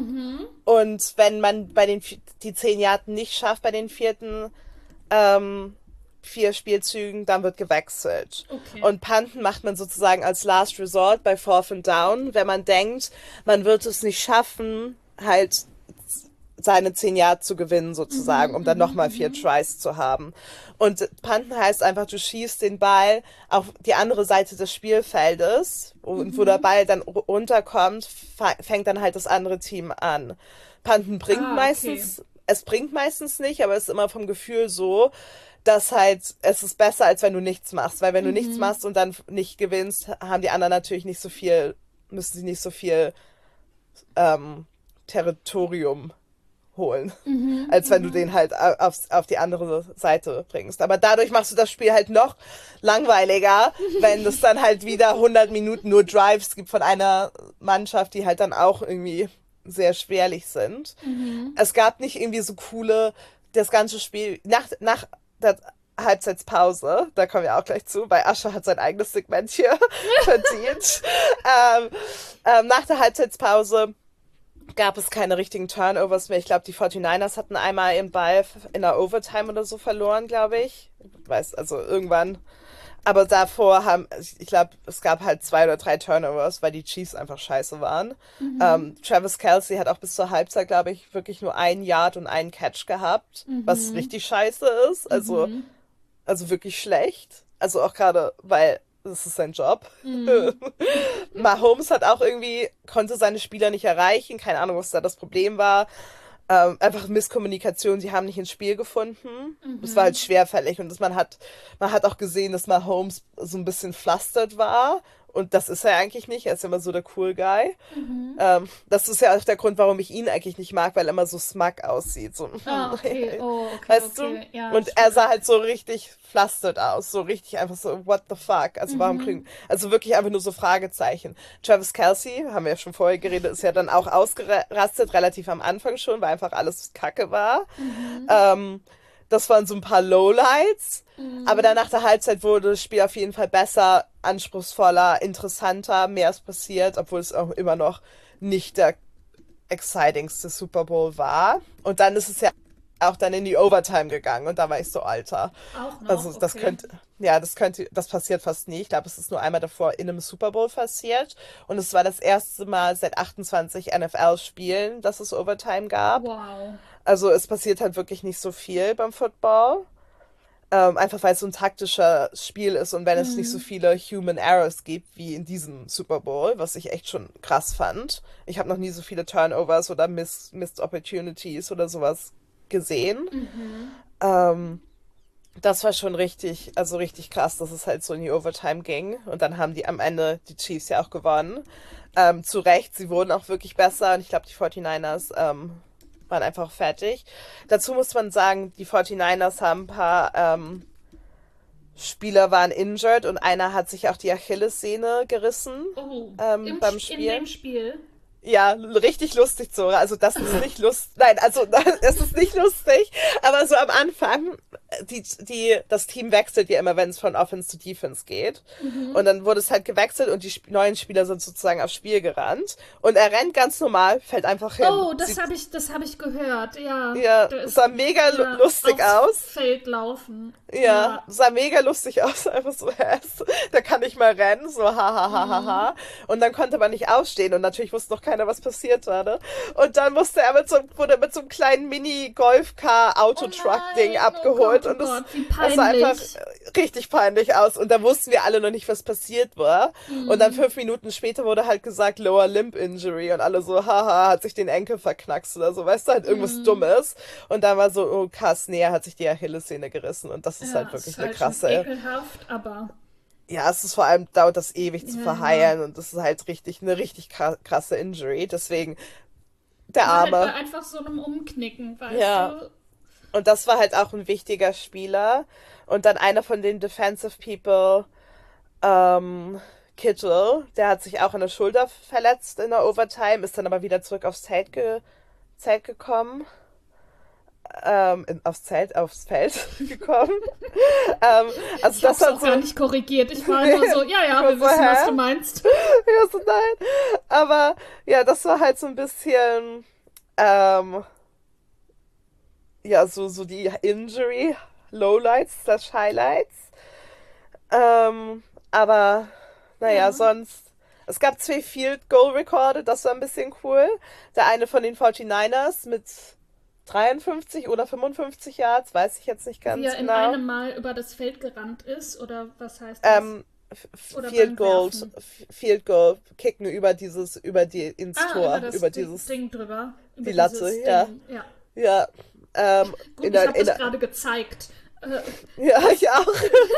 Und wenn man bei den vi- die zehn Yards nicht schafft bei den vierten ähm, vier Spielzügen, dann wird gewechselt. Okay. Und Punten macht man sozusagen als Last Resort bei Fourth and Down, wenn man denkt, man wird es nicht schaffen, halt seine zehn Yards zu gewinnen sozusagen, um dann nochmal vier Tries zu haben. Und Punten heißt einfach, du schießt den Ball auf die andere Seite des Spielfeldes und wo der Ball dann ru- runterkommt, fa- fängt dann halt das andere Team an. Punten bringt Ah, okay. meistens, es bringt meistens nicht, aber es ist immer vom Gefühl so, dass halt, es ist besser, als wenn du nichts machst, weil wenn du nichts machst und dann nicht gewinnst, haben die anderen natürlich nicht so viel, müssen sie nicht so viel ähm, Territorium holen, als wenn du den halt au- aufs, auf die andere Seite bringst. Aber dadurch machst du das Spiel halt noch langweiliger, wenn es dann halt wieder hundert Minuten nur Drives gibt von einer Mannschaft, die halt dann auch irgendwie sehr schwerlich sind. Es gab nicht irgendwie so coole, das ganze Spiel, nach, nach der Halbzeitpause, da kommen wir auch gleich zu, weil Ascher hat sein eigenes Segment hier verdient. ähm, ähm, nach der Halbzeitpause gab es keine richtigen Turnovers mehr. Ich glaube, die forty-niners hatten einmal ihren Ball in der Overtime oder so verloren, glaube ich. Ich weiß, also irgendwann. Aber davor haben, ich glaube, es gab halt zwei oder drei Turnovers, weil die Chiefs einfach scheiße waren. Ähm, Travis Kelce hat auch bis zur Halbzeit, glaube ich, wirklich nur ein Yard und einen Catch gehabt, was richtig scheiße ist. Also, also wirklich schlecht. Also auch gerade, weil das ist sein Job. Mahomes hat auch irgendwie, konnte seine Spieler nicht erreichen. Keine Ahnung, was da das Problem war. Ähm, einfach Misskommunikation, sie haben nicht ins Spiel gefunden. Das war halt schwerfällig und das, man hat, man hat auch gesehen, dass Mahomes so ein bisschen flustered war und das ist er eigentlich nicht, er ist immer so der Cool Guy. Mhm. Ähm, das ist ja auch der Grund, warum ich ihn eigentlich nicht mag, weil er immer so smug aussieht. So, Ah, okay. Oh, okay, weißt du? okay. Ja, Und er sah stimmt. halt so richtig flustered aus, so richtig einfach so, what the fuck? Also warum kriegen, Mhm. also wirklich einfach nur so Fragezeichen. Travis Kelce, haben wir ja schon vorher geredet, ist ja dann auch ausgerastet, relativ am Anfang schon, weil einfach alles Kacke war. Mhm. Ähm, Das waren so ein paar Lowlights. Aber dann Mhm. nach der Halbzeit wurde das Spiel auf jeden Fall besser, anspruchsvoller, interessanter, mehr ist passiert, obwohl es auch immer noch nicht der excitingste Super Bowl war. Und dann ist es ja auch dann in die Overtime gegangen und da war ich so, Alter. Auch noch, Also das okay. könnte, ja, das könnte, das passiert fast nie. Ich glaube, es ist nur einmal davor in einem Super Bowl passiert. Und es war das erste Mal seit achtundzwanzig N F L-Spielen, dass es Overtime gab. Wow. Also es passiert halt wirklich nicht so viel beim Football. Ähm, einfach weil es so ein taktischer Spiel ist und wenn es nicht so Mhm. viele Human Errors gibt wie in diesem Super Bowl, was ich echt schon krass fand. Ich habe noch nie so viele Turnovers oder Miss, Missed Opportunities oder sowas gesehen. Mhm. Ähm, Das war schon richtig, also richtig krass, dass es halt so in die Overtime ging. Und dann haben die am Ende die Chiefs ja auch gewonnen. Ähm, zu Recht, sie wurden auch wirklich besser und ich glaube, die forty-niners ähm, waren einfach fertig. Dazu muss man sagen, die forty-niners haben ein paar ähm, Spieler waren injured und einer hat sich auch die Achillessehne gerissen Oh, ähm, im, beim Sp- in dem Spielen. Spiel. Ja, richtig lustig, Zora. Also das ist nicht lust, nein, also es ist nicht lustig, aber so am Anfang, die, die, das Team wechselt ja immer, wenn es von Offense zu Defense geht. Und Mhm. dann wurde es halt gewechselt und die Sp- neuen Spieler sind sozusagen aufs Spiel gerannt. Und er rennt ganz normal, fällt einfach hin. Oh, das Sieht, habe ich, das habe ich gehört. Ja, ja, der ist sah mega lu- ja lustig aufs aus. Feld laufen. Ja, Ja. sah mega lustig aus, einfach so, hä, da kann ich mal rennen, so ha ha ha ha Mhm. ha. Und dann konnte man nicht aufstehen und natürlich wusste noch keiner, was passiert war, ne? Und dann musste er mit so, wurde mit so einem kleinen Oh Mini-Golf-Car-Autotruck-Ding nein, oh Gott, abgeholt oh und es, Gott, wie es sah einfach peinlich. richtig peinlich aus und da wussten wir alle noch nicht, was passiert war. Und dann Mhm. fünf Minuten später wurde halt gesagt, Lower Limb Injury und alle so, haha, hat sich den Enkel verknackst oder so, weißt du, halt irgendwas Mhm. Dummes. Und dann war so, oh krass, nee, er hat sich die Achillessehne gerissen und das ist halt Ja, es ist wirklich eine halt schon krasse, ekelhaft, aber ja, es ist vor allem, dauert das ewig zu ja, ja. verheilen und das ist halt richtig, eine richtig krasse Injury, deswegen der War halt bei Arme. einfach so einem Umknicken, weißt Ja, du? und das war halt auch ein wichtiger Spieler und dann einer von den Defensive People, ähm, Kittle, der hat sich auch an der Schulter verletzt in der Overtime, ist dann aber wieder zurück aufs Zelt, ge Zelt gekommen. Ähm, in, aufs Zelt, aufs Feld gekommen. ähm, also Ich das hab's waren auch gar so, nicht korrigiert. Ich war nee, nur so, ja, ich ja, war wir so, wissen, was du hä? meinst. Ja, so nein. Aber ja, das war halt so ein bisschen, ähm, ja, so, so die Injury Lowlights slash Highlights. Ähm, aber naja, Ja. sonst. Es gab zwei Field Goal Rekorde, das war ein bisschen cool. Der eine von den forty-niners mit dreiundfünfzig oder fünfundfünfzig Yards, weiß ich jetzt nicht Wie ganz er in genau. einem Mal über das Feld gerannt ist, oder was heißt das? Ähm, F- Oder Field beim Goal, Werfen. Field Goal, kicken über dieses, über die, ins Ah, über Tor, das über Di- dieses, Ding drüber. die Über Latte, dieses ja. Ding, ja. Ja, ähm, in Gut, ich der, habe in das der, gerade gezeigt. Äh, ja, ich auch.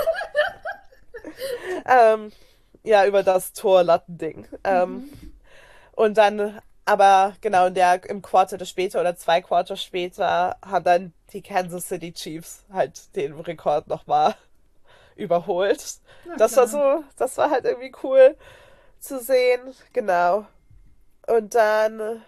ähm, ja, über das Tor-Lattending. Ähm, mhm. und dann, aber genau, in der, im Quarter später oder zwei Quarter später haben dann die Kansas City Chiefs halt den Rekord nochmal überholt. Na Das war klar. so, das war halt irgendwie cool zu sehen. Genau. Und dann,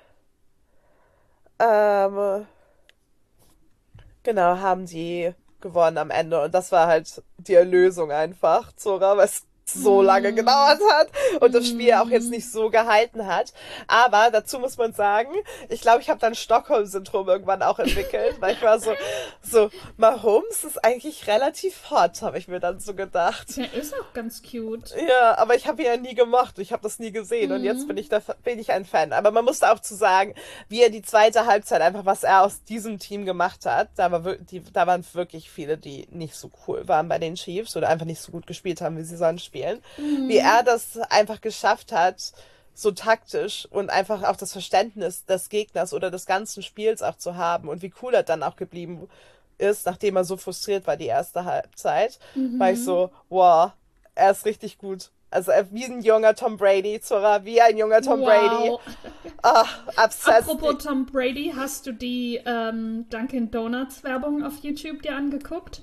ähm, genau, haben die gewonnen am Ende. Und das war halt die Erlösung einfach, Zora, weil es so lange Mm, gedauert hat und das Spiel auch jetzt mm. nicht so gehalten hat. Aber dazu muss man sagen, ich glaube, ich habe dann Stockholm-Syndrom irgendwann auch entwickelt, weil ich war so, so, Mahomes ist eigentlich relativ hot, habe ich mir dann so gedacht. Der ist auch ganz cute. Ja, aber ich habe ihn ja nie gemocht. Ich habe das nie gesehen und jetzt bin Mm. ich da bin ich ein Fan. Aber man musste auch zu sagen, wie er die zweite Halbzeit einfach, was er aus diesem Team gemacht hat, da war wir- die, da waren wirklich viele, die nicht so cool waren bei den Chiefs oder einfach nicht so gut gespielt haben, wie sie sonst spielen. Wie Mm. er das einfach geschafft hat, so taktisch und einfach auch das Verständnis des Gegners oder des ganzen Spiels auch zu haben und wie cool er dann auch geblieben ist, nachdem er so frustriert war die erste Halbzeit, war ich Mhm. so, wow, er ist richtig gut. Also äh, wie ein junger Tom Brady, Zora, wie ein junger Tom Brady. Wow. Ah, obsessed. Apropos Tom Brady, hast du die ähm, Dunkin' Donuts Werbung auf YouTube dir angeguckt?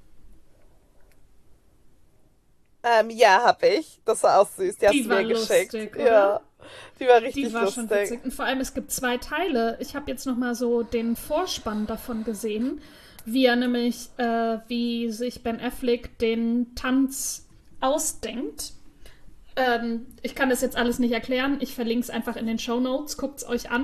Ähm, ja, hab ich. Das war auch süß. Die hast Die du war mir geschickt. lustig, Ja, oder? die war Die richtig war schon witzig. lustig. Und vor allem, es gibt zwei Teile. Ich habe jetzt noch mal so den Vorspann davon gesehen, wie er nämlich, äh, wie sich Ben Affleck den Tanz ausdenkt. Ähm, ich kann das jetzt alles nicht erklären. Ich verlinke es einfach in den Shownotes. Guckt es euch an.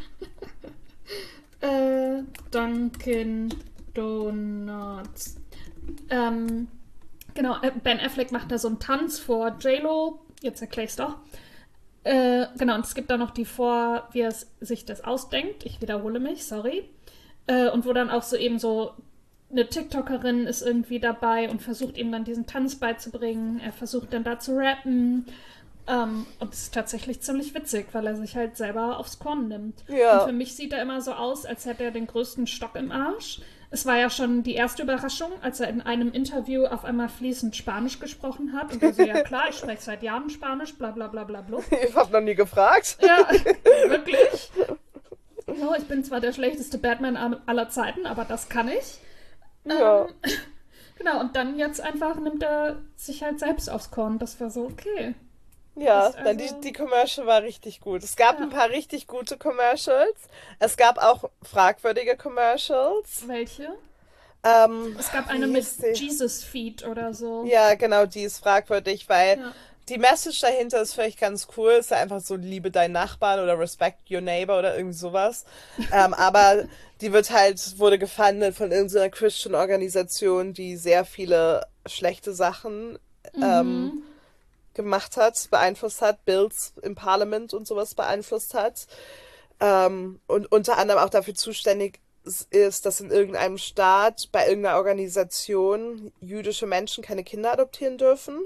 äh, Dunkin' Donuts. Ähm, genau, äh, Ben Affleck macht da so einen Tanz vor J-Lo. Jetzt erkläre ich es doch. Äh, genau, und es gibt da noch die vor, wie er es- sich das ausdenkt. Ich wiederhole mich, sorry. Äh, und wo dann auch so eben so eine TikTokerin ist irgendwie dabei und versucht ihm dann diesen Tanz beizubringen. Er versucht dann da zu rappen. Ähm, und es ist tatsächlich ziemlich witzig, weil er sich halt selber aufs Korn nimmt. Und für Ja. mich sieht er immer so aus, als hätte er den größten Stock im Arsch. Es war ja schon die erste Überraschung, als er in einem Interview auf einmal fließend Spanisch gesprochen hat. Und er so, ja klar, ich spreche seit Jahren Spanisch, bla bla bla bla blub. Ich hab noch nie gefragt. Ja, wirklich. So, ich bin zwar der schlechteste Batman aller Zeiten, aber das kann ich. Ja. Ähm, genau, und dann jetzt einfach nimmt er sich halt selbst aufs Korn. Das war so, okay. Ja, Ist dann die, also, die Commercial war richtig gut. Es gab ein ja. paar richtig gute Commercials. Es gab auch fragwürdige Commercials. Welche? Ähm, Es gab eine wie mit hieß die? Jesus Feet oder so. Ja, genau, die ist fragwürdig, weil Ja. die Message dahinter ist vielleicht ganz cool. Ist ja einfach so, liebe deinen Nachbarn oder respect your neighbor oder irgendwie sowas. Ähm, aber die wird halt, wurde gefundet von irgendeiner Christian-Organisation, die sehr viele schlechte Sachen ähm, Mhm. gemacht hat, beeinflusst hat, Bills im Parlament und sowas beeinflusst hat. Ähm, und unter anderem auch dafür zuständig ist, dass in irgendeinem Staat, bei irgendeiner Organisation jüdische Menschen keine Kinder adoptieren dürfen.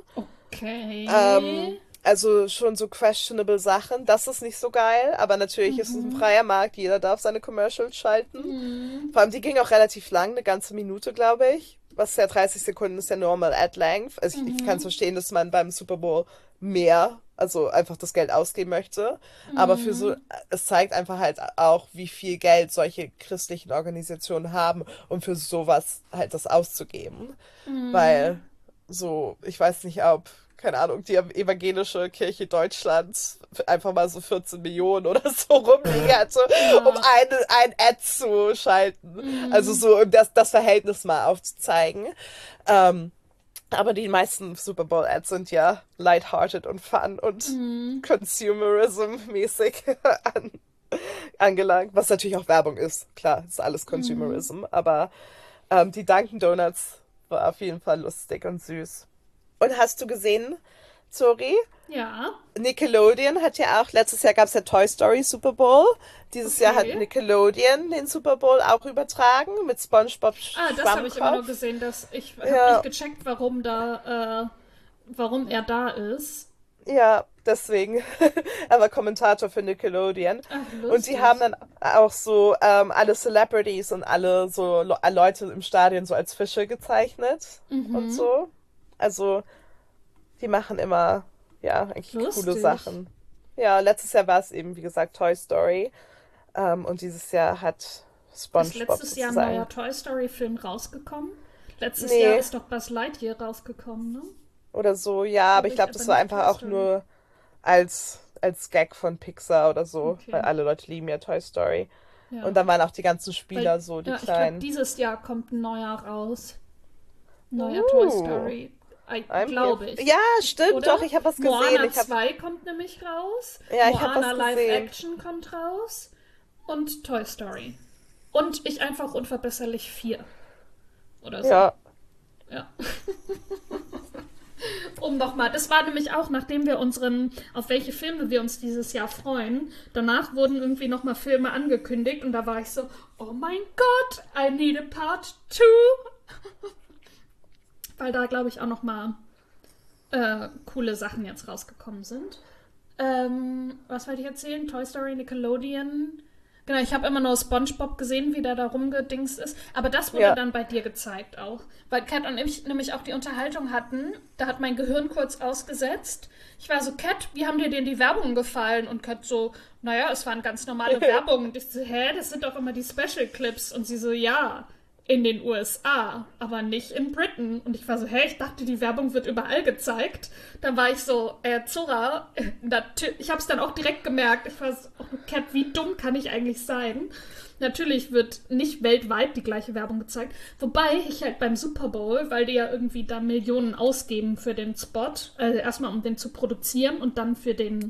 Ähm, Okay. also schon so questionable Sachen. Das ist nicht so geil, aber natürlich ist es ein Mhm. freier Markt. Jeder darf seine Commercials schalten. Mhm. Vor allem, die ging auch relativ lang, eine ganze Minute, glaube ich. Was ja dreißig Sekunden ist ja normal ad length. Also ich, ich kann es Mhm. verstehen, dass man beim Super Bowl mehr, also einfach das Geld ausgeben möchte. Aber für so, Mhm. es zeigt einfach halt auch, wie viel Geld solche christlichen Organisationen haben, um für sowas halt das auszugeben. Mhm. Weil so, ich weiß nicht, ob, keine Ahnung, die evangelische Kirche Deutschlands einfach mal so vierzehn Millionen oder so rumliegen hatte, um Ja. eine, ein Ad zu schalten. Also Mhm. so, um das, das Verhältnis mal aufzuzeigen. Ähm, aber die meisten Super Bowl Ads sind ja lighthearted und fun und Mhm. Consumerism-mäßig an, angelangt, was natürlich auch Werbung ist. Klar, ist alles Mhm. Consumerism, aber ähm, die Dunkin' Donuts war auf jeden Fall lustig und süß. Und hast du gesehen, Zori? Ja. Nickelodeon hat ja auch, letztes Jahr gab es ja Toy Story Super Bowl. Dieses Jahr hat Okay. Nickelodeon den Super Bowl auch übertragen mit SpongeBob Ah, das habe ich immer nur Schwammkopf. gesehen, dass ich habe nicht Ja, gecheckt, warum da, äh, warum er da ist. ja, deswegen. Er war Kommentator für Nickelodeon. Ach, Und die haben lustig. dann auch so ähm, alle Celebrities und alle so Le Leute im Stadion so als Fische gezeichnet und Mhm. so. Also, die machen immer, ja, eigentlich coole Lustig. Sachen. Ja, letztes Jahr war es eben, wie gesagt, Toy Story. Ähm, und dieses Jahr hat Ist SpongeBob letztes Jahr ein neuer sozusagen. Toy Story Film rausgekommen? Letztes Jahr Nee, ist doch Buzz Lightyear rausgekommen, ne? oder so, ja, aber Habe ich ich glaube, aber das war nicht einfach Toy auch Story. nur als, als Gag von Pixar oder so, weil Okay, alle Leute lieben ja Toy Story. Und ja. dann waren auch die ganzen Weil, Spieler so, die ja, ich glaube, kleinen. dieses Jahr kommt ein neuer raus. Ein neuer Toy Uh, Story. I'm here. Glaube ich. Ja, stimmt, Oder? doch, ich habe was gesehen. Moana Ich habe, zwei kommt nämlich raus. ja, ich habe Moana was Live gesehen. Action kommt raus. Und Toy Story. Und ich einfach unverbesserlich vier oder so. Ja, Ja. Um nochmal, das war nämlich auch, nachdem wir unseren, auf welche Filme wir uns dieses Jahr freuen, danach wurden irgendwie nochmal Filme angekündigt und da war ich so, oh mein Gott, I need a part two. Weil da, glaube ich, auch nochmal äh, coole Sachen jetzt rausgekommen sind. Ähm, was wollte ich erzählen? Toy Story, Nickelodeon. Genau, ich habe immer nur SpongeBob gesehen, wie der da rumgedingst ist. Aber das wurde Ja. dann bei dir gezeigt auch. Weil Kat und ich nämlich auch die Unterhaltung hatten. Da hat mein Gehirn kurz ausgesetzt. Ich war so, Kat, wie haben dir denn die Werbungen gefallen? Und Kat so, naja, es waren ganz normale Werbungen. Und ich so, hä, das sind doch immer die Special Clips. Und sie so, ja, in den U S A, aber nicht in Britain. Und ich war so, hä, ich dachte, die Werbung wird überall gezeigt. Dann war ich so, äh, Zora, äh, natü- ich habe es dann auch direkt gemerkt. Ich war so, oh, Kat, wie dumm kann ich eigentlich sein? Natürlich wird nicht weltweit die gleiche Werbung gezeigt. Wobei ich halt beim Super Bowl, weil die ja irgendwie da Millionen ausgeben für den Spot, also erstmal um den zu produzieren und dann für den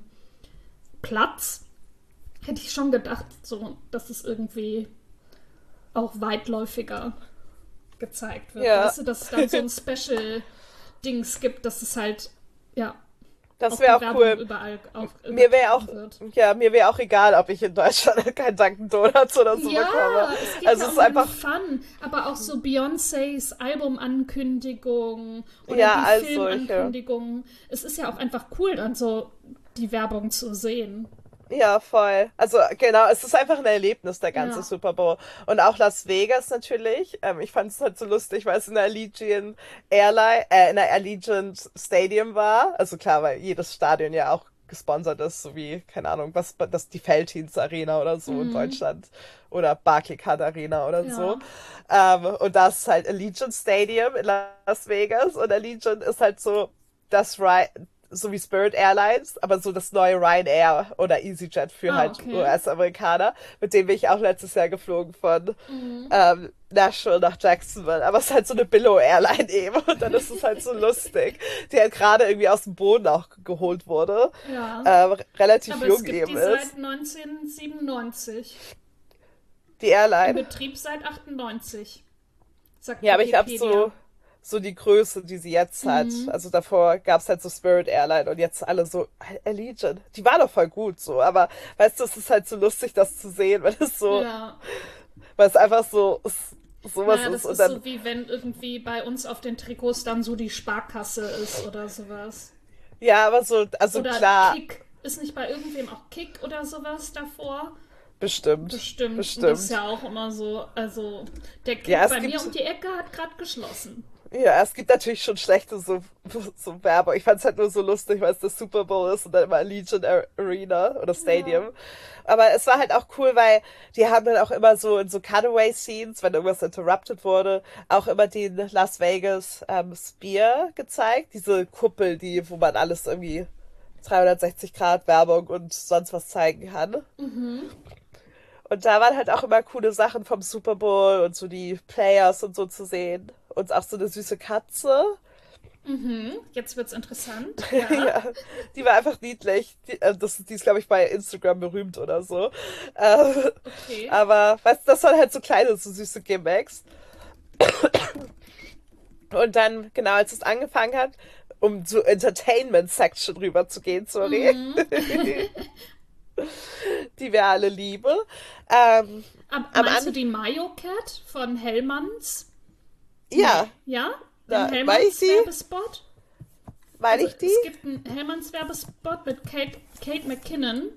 Platz, hätte ich schon gedacht, so, dass es irgendwie auch weitläufiger gezeigt wird. Ja. Weißt du, dass es dann so ein Special-Dings gibt, dass es halt, ja, Das auch wäre die auch Werbung cool. überall auf, Mir wäre auch, übertragen wird. ja, mir wäre auch egal, ob ich in Deutschland keinen Dunkin' Donuts oder so bekomme. Ja, es geht Also ja es um ist den einfach, Fun, aber auch so Beyoncés Albumankündigung oder ja, die alles solche. Filmankündigung. Es ist ja auch einfach cool, dann so die Werbung zu sehen. Ja, voll. Also genau, es ist einfach ein Erlebnis, der ganze Ja. Super Bowl. Und auch Las Vegas natürlich. Ähm, ich fand es halt so lustig, weil es in der Allegiant Airline, äh, in der Allegiant Stadium war. Also klar, weil jedes Stadion ja auch gesponsert ist, so wie, keine Ahnung, was, das die Felddienst Arena oder so in Mhm. Deutschland. Oder Barclaycard Arena oder so. Ja. Ähm, und das ist halt Allegiant Stadium in Las Vegas. Und Allegiant ist halt so das Ry so wie Spirit Airlines, aber so das neue Ryanair oder EasyJet für Ah, halt okay. U S-Amerikaner, mit dem bin ich auch letztes Jahr geflogen von Mhm. ähm, Nashville nach Jacksonville. Aber es ist halt so eine Billo-Airline eben und dann ist es halt so lustig, die halt gerade irgendwie aus dem Boden auch geholt wurde, Ja. ähm, relativ Aber es jung gibt die eben ist, seit neunzehnhundertsiebenundneunzig. die Im Airline. Betrieb seit achtundneunzig, sagt Ja, aber ich glaube Wikipedia. so, so die Größe, die sie jetzt hat. Mhm. Also davor gab es halt so Spirit Airline und jetzt alle so Allegiant. Die war doch voll gut so, aber weißt du, es ist halt so lustig, das zu sehen, weil es so, Ja. weil es einfach so sowas Naja, ist das und ist dann, so wie wenn irgendwie bei uns auf den Trikots dann so die Sparkasse ist oder sowas. ja, aber so, also Oder klar, Kick. Ist nicht bei irgendwem auch Kick oder sowas davor? bestimmt, Bestimmt. Und das ist bestimmt. ja auch immer so. Also, der Ja, Kick es bei mir gibt, um die Ecke hat gerade geschlossen. ja, es gibt natürlich schon schlechte so, so Werbung. Ich fand es halt nur so lustig, weil es der Super Bowl ist und dann immer Allegiant Arena oder Ja. Stadium. Aber es war halt auch cool, weil die haben dann auch immer so in so Cutaway-Scenes, wenn irgendwas interrupted wurde, auch immer den Las Vegas ähm, Spear gezeigt. Diese Kuppel, die, wo man alles irgendwie dreihundertsechzig Grad Werbung und sonst was zeigen kann. Mhm. Und da waren halt auch immer coole Sachen vom Super Bowl und so die Players und so zu sehen. Und auch so eine süße Katze. Mhm. Jetzt wird's interessant. Ja. Ja, die war einfach niedlich. Die, äh, das, die ist, glaube ich, bei Instagram berühmt oder so. Ähm, Okay. aber, weißt du, das waren halt so kleine, so süße Gimmicks. Und dann, genau als es angefangen hat, um zur Entertainment-Section rüber zu gehen, sorry, Mhm. die wir alle lieben. Ähm, Aber am meinst du An die Mayo Cat von Hellmanns? Nee. ja, Ja? Den da, meine ich Hellmanns die? Werbespot? Meine Also ich die? es gibt einen Hellmanns Werbespot mit Kate, Kate McKinnon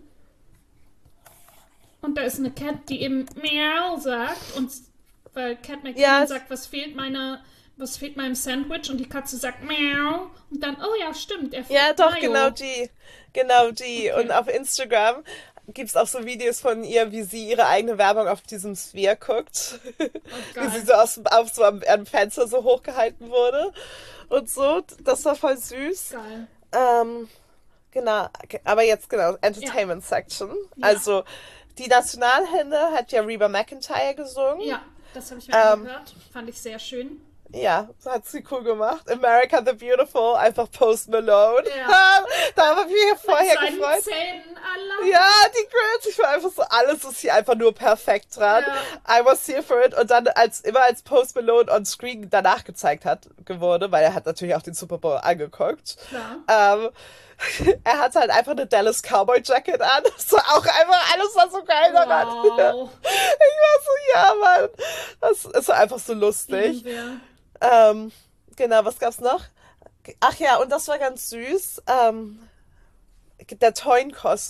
und da ist eine Cat, die eben Miau sagt und weil Cat Ja, McKinnon sagt, was fehlt meiner, was fehlt meinem Sandwich und die Katze sagt Miau und dann, oh ja, stimmt, er ja, fehlt doch, genau Mayo. die. Genau die. Und Okay. auf Instagram gibt's auch so Videos von ihr, wie sie ihre eigene Werbung auf diesem Sphere guckt. Oh, Wie sie geil. so aus dem, auf so am, am Fenster so hochgehalten wurde. Und so. Das war voll süß. Geil. Ähm, genau. Aber jetzt genau, Ja, Entertainment Section. ja, Also, die Nationalhymne hat ja Reba McEntire gesungen. ja, das habe ich mir Ähm, angehört. Fand ich sehr schön. Ja, das hat sie cool gemacht. America the Beautiful, einfach Post Malone. Ja, Da habe ich mich mit vorher seinen gefreut. Zähnen Ja, Allah. die Grills, ich war einfach so, alles ist hier einfach nur perfekt dran. Ja, I was here for it. Und dann als immer als Post Malone on Screen danach gezeigt hat, geworden, weil er hat natürlich auch den Super Bowl angeguckt. klar. Ähm, er hatte halt einfach eine Dallas Cowboy Jacket an. Das war auch einfach, alles war so geil daran. Wow. Ich war so, ja, Mann. Das ist einfach so lustig. Lieben wir. Ähm, genau, was gab's noch? Ach ja, und das war ganz süß. Ähm, der Toyn-Kurs,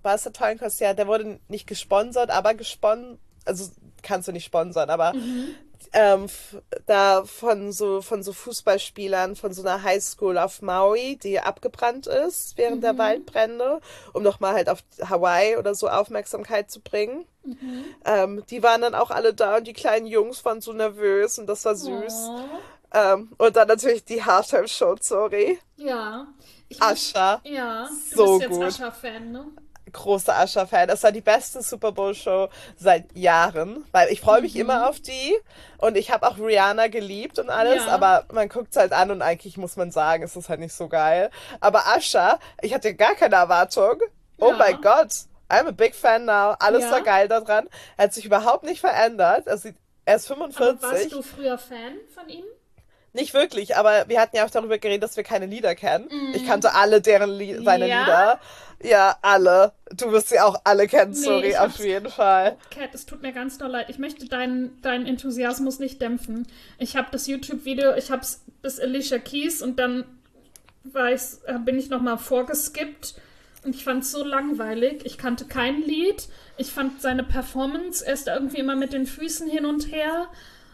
Buster Tollkos, ja, der wurde nicht gesponsert, aber gespon, also kannst du nicht sponsern, aber Mhm. ähm, f- da von so von so Fußballspielern von so einer Highschool auf Maui, die abgebrannt ist während der Mhm. Waldbrände, um doch mal halt auf Hawaii oder so Aufmerksamkeit zu bringen. Mhm. Ähm, die waren dann auch alle da und die kleinen Jungs waren so nervös und das war süß. Oh. Ähm, und dann natürlich die Halftime-Show, sorry. Ja. Ich muss. Ascha, Ja, du bist so jetzt gut. Ascher-Fan, ne? Großer Ascha-Fan. Das war die beste Super Bowl-Show seit Jahren, weil ich freue mich immer Mhm. auf die und ich habe auch Rihanna geliebt und alles, Ja. aber man guckt es halt an und eigentlich muss man sagen, es ist halt nicht so geil. Aber Ascha, ich hatte gar keine Erwartung. Oh mein Ja. Gott, I'm a big fan now. Alles war Ja. geil daran. Er hat sich überhaupt nicht verändert. Er, sieht, er ist Aber warst du fünfundvierzig. früher Fan von ihm? Nicht wirklich, aber wir hatten ja auch darüber geredet, dass wir keine Lieder kennen. Ich Mhm. kannte alle deren Lie seine Ja. Lieder. Ja, alle. Du wirst sie auch alle kennen, Nee, sorry, ich auf hab's. jeden Fall. Oh, Cat, es tut mir ganz doll leid. Ich möchte deinen deinen Enthusiasmus nicht dämpfen. Ich habe das YouTube-Video, ich habe es bis Alicia Keys und dann war ich's, äh, bin ich nochmal vorgeskippt und ich fand es so langweilig. Ich kannte kein Lied. Ich fand seine Performance, er ist da irgendwie immer mit den Füßen hin und her.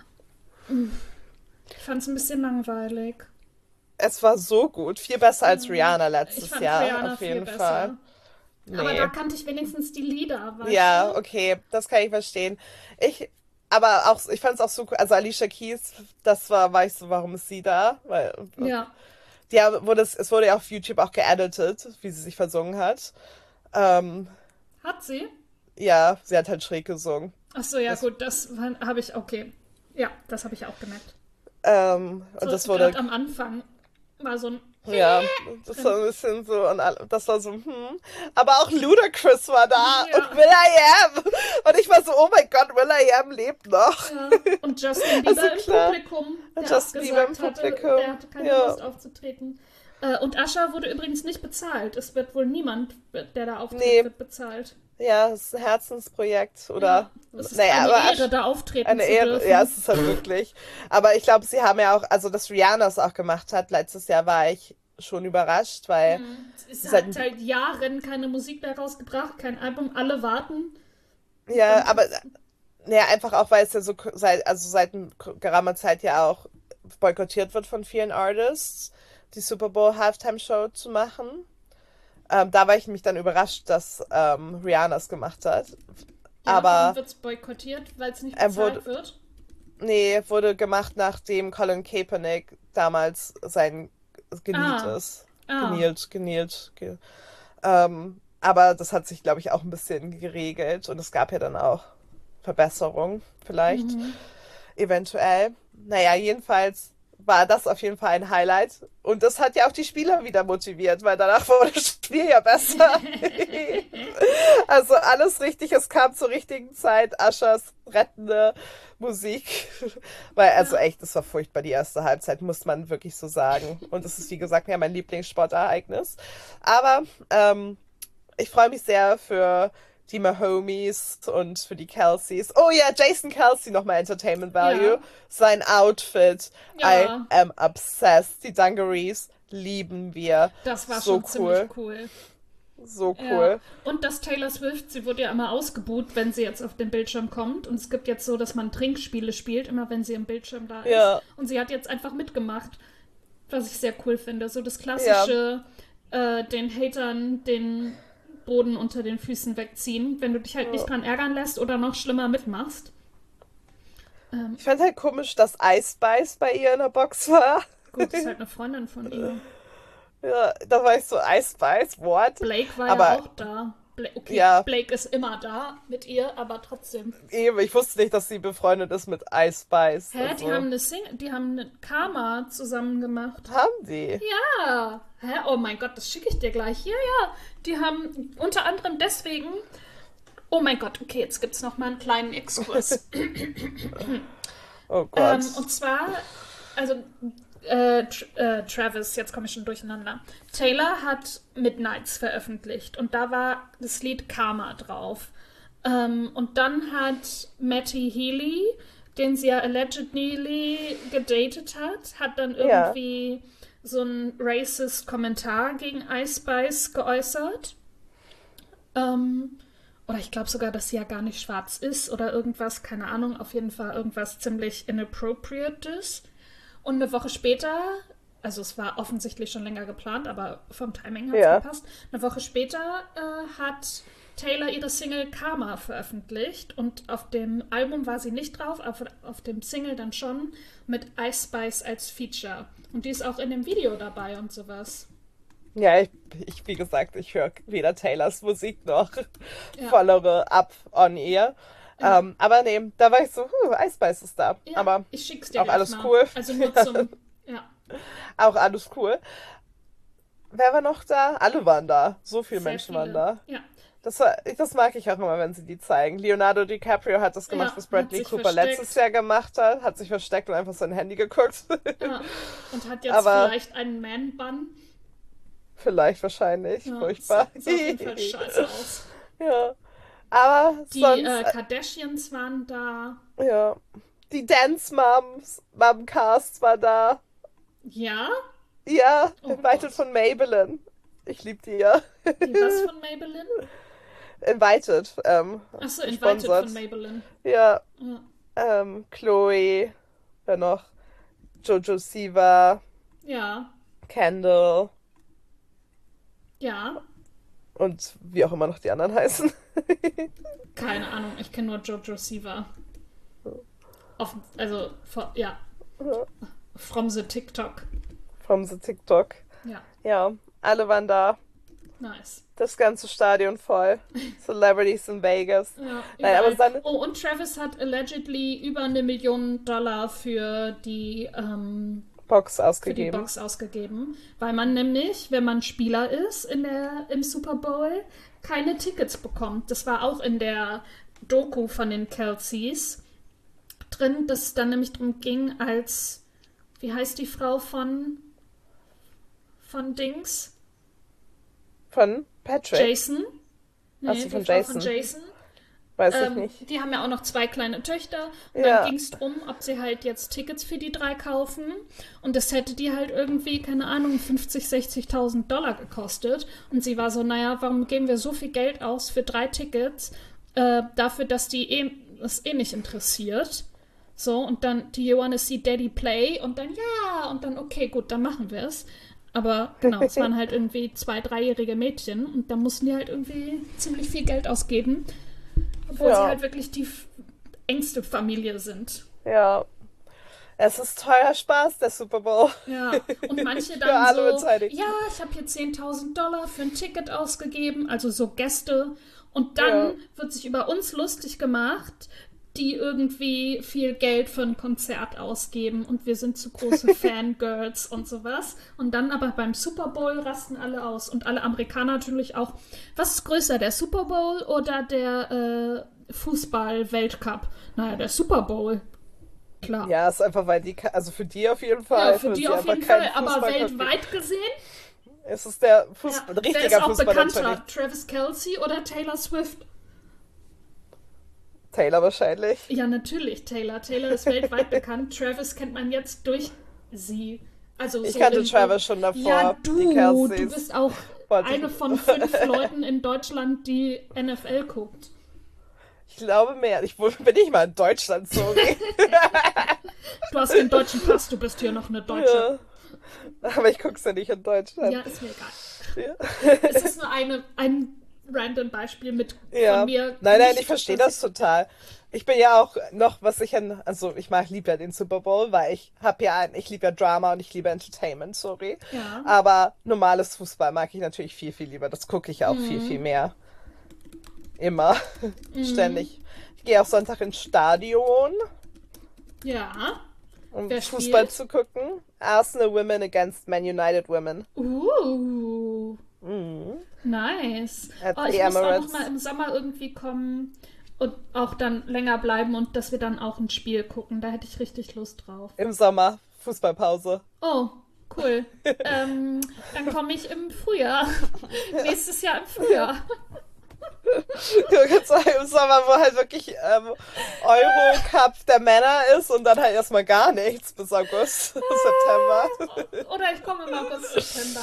Ich fand es ein bisschen langweilig. Es war so gut. Viel besser als Mhm. Rihanna Ich letztes fand Jahr, Rihanna auf viel jeden Fall. besser. Aber da Nee. kannte ich wenigstens die Lieder, weißt Ja, du? okay, das kann ich verstehen. Ich, aber auch, ich fand es auch so cool. Also Alicia Keys, das war, weiß so, warum ist sie da? Weil, Ja. die haben- wurde es, es wurde ja auf YouTube auch geeditet, wie sie sich versungen hat. Ähm, Hat sie? ja, sie hat halt schräg gesungen. Ach so, ja Das, gut, das habe ich, okay. Ja, das habe ich auch gemerkt. ähm, und So, das wurde gerade am Anfang war so ein ja, das war drin. ein bisschen so, und all- das war so, hm. Aber auch Ludacris war da und Ja, will.i.am. Und ich war so, oh mein Gott, will.i.am lebt noch. ja. Und Justin Also Bieber im klar, Publikum, der auch Justin Bieber im gesagt hatte, der Publikum. hatte keine Ja, Lust aufzutreten. Äh, und Ascha wurde übrigens nicht bezahlt. Es wird wohl niemand, der da auftritt, nee, wird bezahlt. ja, es ist ein Herzensprojekt oder, Ja, es ist naja, eine aber Ehre, Ash, da auftreten eine zu Ehre, ja, es dürfen. ist halt wirklich. Aber ich glaube, sie haben ja auch, also dass Rihanna es auch gemacht hat, letztes Jahr war ich schon überrascht, weil Hm. Es es halt, hat seit Jahren keine Musik mehr rausgebracht, kein Album, alle warten. Und dann ja, aber tut's. ja, einfach auch, weil es ja so seit, also seit ein- geraumer Zeit ja auch boykottiert wird von vielen Artists, die Super Bowl Halftime Show zu machen. Ähm, da war ich mich dann überrascht, dass ähm, Rihanna es gemacht hat. Ja, warum Aber wird es boykottiert? Weil es nicht er wurde, bezahlt wird? nee, wurde gemacht, nachdem Colin Kaepernick damals sein geniet Ah, ist. ah. Genielt, genielt. Ge ähm, aber das hat sich, glaube ich, auch ein bisschen geregelt und es gab ja dann auch Verbesserungen, vielleicht. Mhm. Eventuell. Naja, jedenfalls war das auf jeden Fall ein Highlight. Und das hat ja auch die Spieler wieder motiviert, weil danach wurde das Spiel ja besser. Also alles richtig, es kam zur richtigen Zeit. Aschers rettende Musik. Weil, also Ja, echt, es war furchtbar, die erste Halbzeit, muss man wirklich so sagen. Und es ist, wie gesagt, ja mein Lieblingssportereignis. Aber ähm, ich freue mich sehr für die Mahomies und für die Kelseys. Oh ja, Jason Kelsey nochmal Entertainment Value. ja, Sein Outfit. I ja. am obsessed. Die Dungarees lieben wir. Das war So schon ziemlich cool. cool. So Ja. cool. Und das Taylor Swift, sie wurde ja immer ausgebuht, wenn sie jetzt auf den Bildschirm kommt. Und es gibt jetzt so, dass man Trinkspiele spielt, immer wenn sie im Bildschirm da ist. Ja, Und sie hat jetzt einfach mitgemacht, was ich sehr cool finde. So das ja. klassische, äh, den Hatern den Boden unter den Füßen wegziehen, wenn du dich halt nicht Ja. dran ärgern lässt oder noch schlimmer mitmachst. Ähm, Ich fand halt komisch, dass Ice Spice bei ihr in der Box war. gut, ist halt eine Freundin von ihr. Ja, da war ich so, Ice Spice, what? Blake war ja Aber auch da. Bla okay, ja, Blake ist immer da mit ihr, aber trotzdem. eben, ich wusste nicht, dass sie befreundet ist mit Ice Spice. Hä, die haben Also, eine Sing die haben eine Karma zusammen gemacht. haben die? Ja. Hä? Oh mein Gott, das schicke ich dir gleich. Ja, ja. Die haben unter anderem deswegen. Oh mein Gott, okay, jetzt gibt es noch mal einen kleinen Exkurs. Oh Gott. ähm, und zwar, also äh, Tr äh, Travis, jetzt komme ich schon durcheinander. Taylor hat Midnights veröffentlicht und da war das Lied Karma drauf. Ähm, und dann hat Matty Healy, den sie ja allegedly gedatet hat, hat dann Ja. irgendwie so einen racist Kommentar gegen Ice Spice geäußert. Ähm, oder ich glaube sogar, dass sie ja gar nicht schwarz ist oder irgendwas, keine Ahnung, auf jeden Fall irgendwas ziemlich inappropriates. Und eine Woche später, also es war offensichtlich schon länger geplant, aber vom Timing hat es Ja. gepasst. Eine Woche später äh, hat Taylor ihre Single Karma veröffentlicht und auf dem Album war sie nicht drauf, aber auf dem Single dann schon mit Ice Spice als Feature. Und die ist auch in dem Video dabei und sowas. Ja, ich, ich wie gesagt, ich höre weder Taylors Musik noch Ja, vollere ab on ear. ja, Ähm, aber nee, da war ich so, huh, Ice Spice ist da. ja, Aber ich schick's dir auch gleich alles mal. cool. Also nur zum, ja, Auch alles cool. Wer war noch da? Alle waren da. So viele sehr Menschen waren viele. da. Ja, Das, war, das mag ich auch immer, wenn sie die zeigen. Leonardo DiCaprio hat das gemacht, ja, was hat Bradley sich Cooper letztes versteckt. Jahr gemacht hat. Hat sich versteckt und einfach sein Handy geguckt. Ja, und hat jetzt Aber vielleicht einen Man-Bun. vielleicht, wahrscheinlich. Ja, sah, Furchtbar. sah auf jeden Fall scheiße aus. Ja. Aber Die sonst, äh, Kardashians waren da. äh, ja. Die Dance Moms, Mom Cast war da. Ja? Ja, Oh Invited Gott. von Maybelline. Ich lieb die ja. Die was von Maybelline? Invited, ähm, Achso, Invited gesponsert. von Maybelline. Ja, Ja. ähm, Chloe, wer noch? Jojo Siva, Ja. Kendall Ja. und wie auch immer noch die anderen heißen. Keine Ahnung, ich kenne nur Jojo Siva. Auf, also, for, ja. From the TikTok. From the TikTok. Ja, Ja, alle waren da. nice. Das ganze Stadion voll. Celebrities in Vegas. Ja, Nein, aber überall. dann Oh, und Travis hat allegedly über eine Million Dollar für die, ähm, Box für die ausgegeben. Box ausgegeben, weil man nämlich, wenn man Spieler ist in der, im Super Bowl, keine Tickets bekommt. Das war auch in der Doku von den Kelceys drin, dass es dann nämlich darum ging, als, wie heißt die Frau von, von Dings? Von Patrick. Jason? Ach Nee, so, die von Frau von Jason. Jason. Weiß ich Ähm, nicht. die haben ja auch noch zwei kleine Töchter. Und dann Ja. ging es darum, ob sie halt jetzt Tickets für die drei kaufen. Und das hätte die halt irgendwie, keine Ahnung, fünfzig, sechzigtausend Dollar gekostet. Und sie war so, naja, warum geben wir so viel Geld aus für drei Tickets, äh, dafür, dass die eh, das eh nicht interessiert. So, und dann, do you wanna see Daddy play? Und dann, ja, und dann, okay, gut, dann machen wir es. Aber genau, es waren halt irgendwie zwei, dreijährige Mädchen und da mussten die halt irgendwie ziemlich viel Geld ausgeben, obwohl sie Ja, halt wirklich die f- engste Familie sind. ja. Es ist teuer Spaß, der Super Bowl. Ja, und manche Für dann alle so, Beteiligten. ja, ich habe hier zehntausend Dollar für ein Ticket ausgegeben, also so Gäste. Und Ja. dann wird sich über uns lustig gemacht, die irgendwie viel Geld für ein Konzert ausgeben und wir sind zu große Fangirls und sowas. Und dann aber beim Super Bowl rasten alle aus und alle Amerikaner natürlich auch. Was ist größer, der Super Bowl oder der äh, Fußball-Weltcup? Naja, der Super Bowl, klar. Ja, ist einfach, weil die, ke- also für die auf jeden Ja, Fall, für für die sie auf einfach jeden keinen Fall, aber Fußball gucken. weltweit gesehen, Es ist der ja. Fußball, Wer ist richtiger auch Fußball bekannter? natürlich. Travis Kelce oder Taylor Swift? Taylor wahrscheinlich. Ja, natürlich, Taylor. Taylor ist weltweit bekannt. Travis kennt man jetzt durch sie. Also Ich so kannte in, Travis schon davor, ja, die du, du Kelceys. bist auch Wollte eine ich. von fünf Leuten in Deutschland, die N F L guckt. Ich glaube mehr. Ich wohl- bin nicht mal in Deutschland, sorry. Du hast den deutschen Pass, du bist hier noch eine Deutsche. Ja. Aber ich guck's ja nicht in Deutschland. Ja, ist mir egal. Ja. Es ist nur eine, ein random Beispiel mit Ja. von mir. Nein, nein, nicht, ich verstehe dass das total. Ich bin ja auch noch, was ich an, also ich mag, lieb ja den Super Bowl, weil ich hab ja ein, ich liebe ja Drama und ich liebe Entertainment, sorry. Ja. Aber normales Fußball mag ich natürlich viel, viel lieber. Das gucke ich auch Mhm. viel, viel mehr. Immer. Ständig. Ich gehe auch Sonntag ins Stadion, Ja. um Wer Fußball spielt? zu gucken. Arsenal Women against Man United Women. Uh. Mhm. Nice. At Oh, the ich muss auch noch Emirates. mal im Sommer irgendwie kommen und auch dann länger bleiben und dass wir dann auch ein Spiel gucken. Da hätte ich richtig Lust drauf. Im Sommer. Fußballpause. Oh, cool. ähm, dann komme ich im Frühjahr. Nächstes Jahr im Frühjahr. Du kannst sagen, im Sommer, wo halt wirklich ähm, Euro-Cup der Männer ist und dann halt erstmal gar nichts bis August, September. Oder ich komme im August, September.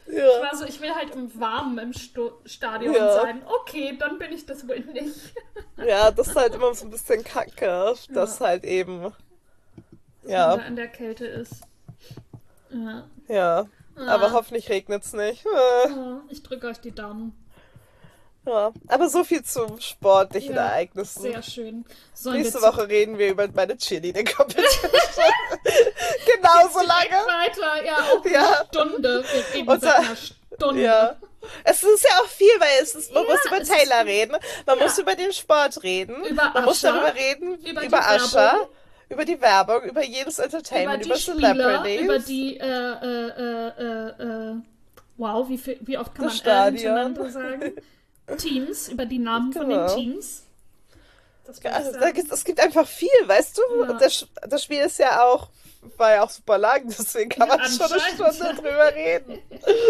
Ich Ja, war so, ich will halt im Warmen im Sto Stadion ja, sein. Okay, dann bin ich das wohl nicht. ja, das ist halt immer so ein bisschen kacke, Ja, dass halt eben, dass man ja, da in der Kälte ist. Ja. ja. Aber Ah, hoffentlich regnet's nicht. Äh, oh, ich drücke euch die Daumen. Ja, aber so viel zu sportlichen Ja, Ereignissen. sehr schön. Sollen wir Nächste zu Woche reden wir über meine Cheerleading-Competition. Genauso geht's direkt lange. weiter? Ja, auch eine Ja. Stunde. Wir reden Unser, seit einer Stunde. ja. Es ist ja auch viel, weil es ist, man muss Ja, über es ist Taylor viel. reden, man muss Ja, über den Sport reden, über man muss Ascha, darüber reden, über über die Werbung, Asha, über die Werbung, über jedes über Entertainment, die über Spieler, über Celebrities, die, äh, äh, äh, äh, äh, wow, wie, viel, wie oft kann das man äh, Stadion. hintereinander sagen? Teams, über die Namen von den Genau. Teams. Das wollte ich Also, da sagen. gibt, es gibt einfach viel, weißt du? Und Ja, das, das Spiel ist ja auch, war ja auch super lang, deswegen kann ja man schon eine anscheinend. Stunde drüber reden.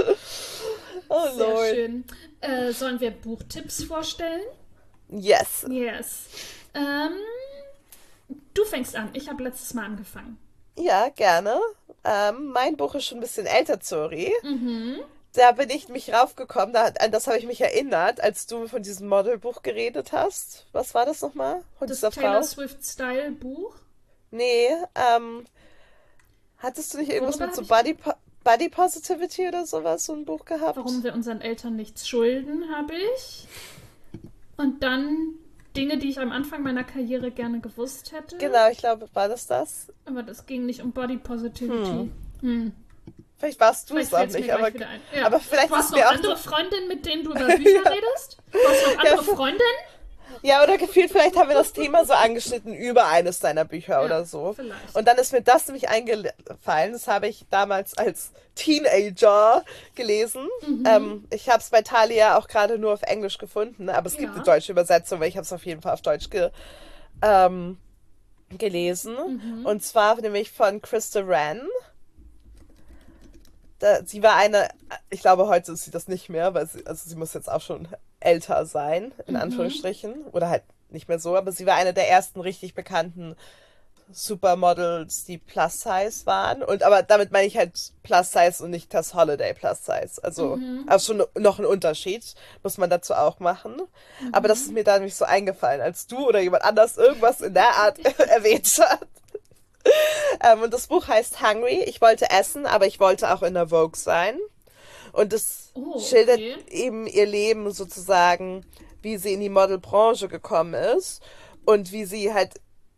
Oh Sehr Lord. schön. Äh, sollen wir Buchtipps vorstellen? Yes. Yes. Ähm, du fängst an. Ich habe letztes Mal angefangen. Ja, gerne. Ähm, mein Buch ist schon ein bisschen älter, Zori. Mhm. Da bin ich mich raufgekommen, da, an das habe ich mich erinnert, als du von diesem Modelbuch geredet hast. Was war das nochmal? Von Das dieser Taylor Frau? Swift Style Buch. Nee, ähm, hattest du nicht irgendwas Worüber mit habe so ich. Body, Po- Body Positivity oder sowas, so ein Buch Warum gehabt? wir unseren Eltern nichts schulden, habe ich. Und dann Dinge, die ich am Anfang meiner Karriere gerne gewusst hätte. Genau, ich glaube, war das das? Aber das ging nicht um Body Hm. Positivity. Hm. Vielleicht warst du Vielleicht es auch fällt es mir nicht, aber, gleich wieder ein. Ja. aber Du vielleicht hast ist noch mir auch so. andere Freundinnen, mit denen du über Bücher Ja, redest? Du hast noch ja, andere Freundinnen? ja, oder gefühlt, vielleicht haben wir das Thema so angeschnitten über eines deiner Bücher Ja, oder so. vielleicht. Und dann ist mir das nämlich eingefallen. Das habe ich damals als Teenager gelesen. Mhm. Ähm, ich habe es bei Thalia auch gerade nur auf Englisch gefunden, aber es gibt eine Ja. deutsche Übersetzung, weil ich habe es auf jeden Fall auf Deutsch ge ähm, gelesen. Mhm. Und zwar nämlich von Krista Wren. Da, sie war eine, ich glaube, heute ist sie das nicht mehr, weil sie, also sie muss jetzt auch schon älter sein, in Mhm. Anführungsstrichen. Oder halt nicht mehr so, aber sie war eine der ersten richtig bekannten Supermodels, die Plus Size waren. Und aber damit meine ich halt Plus Size und nicht das Holiday Plus Size. Also, Mhm. also schon noch ein Unterschied, muss man dazu auch machen. Aber das ist Mhm. mir da nämlich so eingefallen, als du oder jemand anders irgendwas in der Art erwähnt hat. Ähm, und das Buch heißt Hungry. Ich wollte essen, aber ich wollte auch in der Vogue sein. Und es Oh, schildert okay. eben ihr Leben sozusagen, wie sie in die Modelbranche gekommen ist und wie sie halt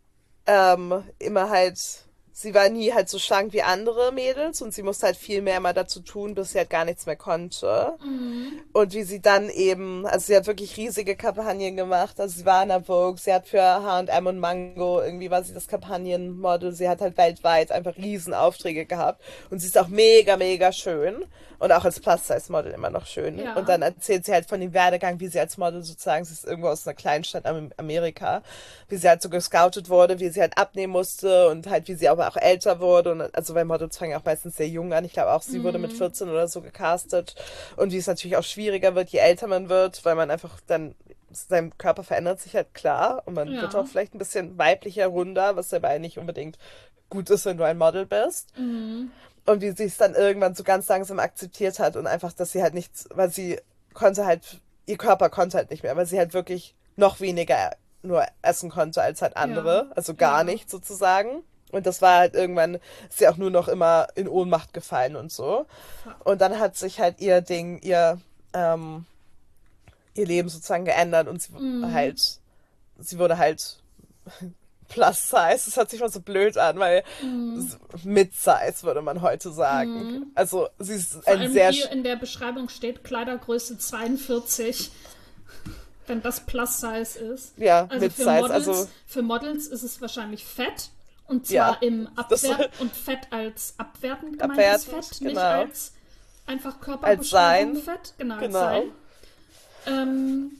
ähm, immer halt, sie war nie halt so schlank wie andere Mädels und sie musste halt viel mehr mal dazu tun, bis sie halt gar nichts mehr konnte. Mhm. Und wie sie dann eben, also sie hat wirklich riesige Kampagnen gemacht. Also sie war in der Vogue, sie hat für H und M und Mango, irgendwie war sie das Kampagnenmodel. Sie hat halt weltweit einfach riesen Aufträge gehabt. Und sie ist auch mega, mega schön. Und auch als Plus-Size-Model immer noch schön. Und Ja. dann erzählt sie halt von dem Werdegang, wie sie als Model sozusagen, sie ist irgendwo aus einer Kleinstadt in Amerika, wie sie halt so gescoutet wurde, wie sie halt abnehmen musste und halt wie sie aber auch älter wurde. Und also weil Models fangen ja auch meistens sehr jung an. Ich glaube auch, sie wurde mit Mhm. vierzehn oder so gecastet. Und wie es natürlich auch schwieriger wird, je älter man wird, weil man einfach dann, sein Körper verändert sich halt klar und man wird auch Ja. vielleicht ein bisschen weiblicher, runder, was dabei nicht unbedingt gut ist, wenn du ein Model bist. Mhm. Und wie sie es dann irgendwann so ganz langsam akzeptiert hat und einfach, dass sie halt nichts, weil sie konnte halt, ihr Körper konnte halt nicht mehr, weil sie halt wirklich noch weniger nur essen konnte als halt Ja. andere, also gar Ja. nicht sozusagen. Und das war halt irgendwann, ist sie auch nur noch immer in Ohnmacht gefallen und so. Fuck. Und dann hat sich halt ihr Ding, ihr, ähm, ihr Leben sozusagen geändert und sie Mhm. halt, sie wurde halt Plus Size. Das hört sich mal so blöd an, weil Mhm. Mid Size würde man heute sagen. Mhm. Also sie ist Vor ein allem sehr, hier in der Beschreibung steht Kleidergröße zweiundvierzig, wenn das Plus Size ist. ja, Also Mid für Size. Also Models, für Models ist es wahrscheinlich Fett. Und ja, zwar im das Abwert und Fett als abwertend gemeintes abwertend, Fett, nicht genau. als einfach Als Körperbeschreibung sein, Fett, genau als sein. genau. Ähm,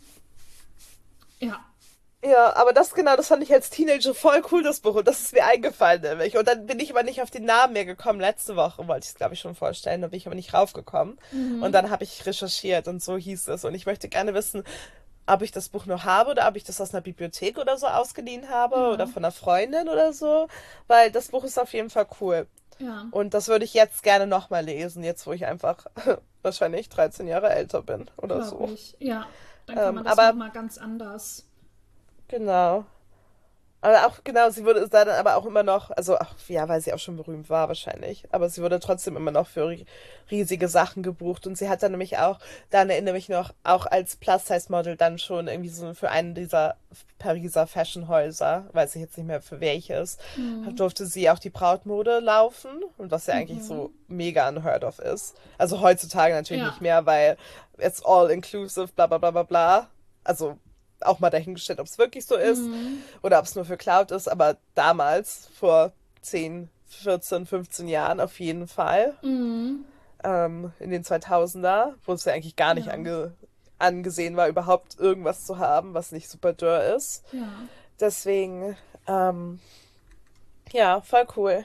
ja. Ja, aber das genau, das fand ich als Teenager voll cool, das Buch. Und das ist mir eingefallen, nämlich. Und dann bin ich aber nicht auf den Namen mehr gekommen. Letzte Woche wollte ich es, glaube ich, schon vorstellen. Da bin ich aber nicht raufgekommen. Und Mhm. dann habe ich recherchiert und so hieß es. Und ich möchte gerne wissen, ob ich das Buch noch habe oder ob ich das aus einer Bibliothek oder so ausgeliehen habe oder Ja, von einer Freundin oder so, weil das Buch ist auf jeden Fall cool. ja, Und das würde ich jetzt gerne nochmal lesen, jetzt wo ich einfach wahrscheinlich dreizehn Jahre älter bin oder glaube so. ich. Ja, dann kann Ähm, man das aber nochmal ganz anders. genau. Aber auch, genau, sie wurde da dann aber auch immer noch, also, ach, ja, weil sie auch schon berühmt war wahrscheinlich, aber sie wurde trotzdem immer noch für ri- riesige Sachen gebucht und sie hat dann nämlich auch, dann erinnere ich noch, auch als Plus-Size-Model dann schon irgendwie so für einen dieser Pariser Fashionhäuser, weiß ich jetzt nicht mehr für welches, Mhm. durfte sie auch die Brautmode laufen und was ja eigentlich so Mhm. mega unheard of ist. Also heutzutage natürlich nicht Ja. mehr, weil it's all inclusive, bla bla bla bla bla. Also auch mal dahingestellt, ob es wirklich so ist Mhm. oder ob es nur für Cloud ist, aber damals, vor zehn, vierzehn, fünfzehn Jahren auf jeden Fall, Mhm. ähm, in den zweitausender, wo es ja eigentlich gar nicht Ja. ange angesehen war, überhaupt irgendwas zu haben, was nicht super dürr ist. Ja. Deswegen, ähm, ja, voll cool.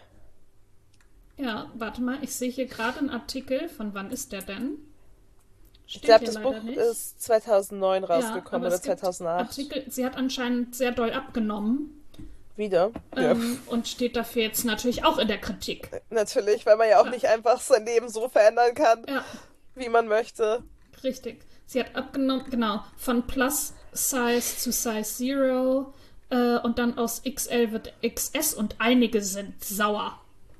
Ja, warte mal, ich sehe hier gerade einen Artikel. Von wann ist der denn? Ich Steht glaube, hier das leider Buch nicht. ist zweitausendneun Ja, rausgekommen aber oder es gibt zweitausendacht. Artikel, sie hat anscheinend sehr doll abgenommen Wieder. Ja, ähm, und steht dafür jetzt natürlich auch in der Kritik. natürlich, weil man ja auch Ja, nicht einfach sein Leben so verändern kann, ja, wie man möchte. richtig. Sie hat abgenommen, genau, von Plus Size zu Size Zero äh, und dann aus X L wird X S und einige sind sauer.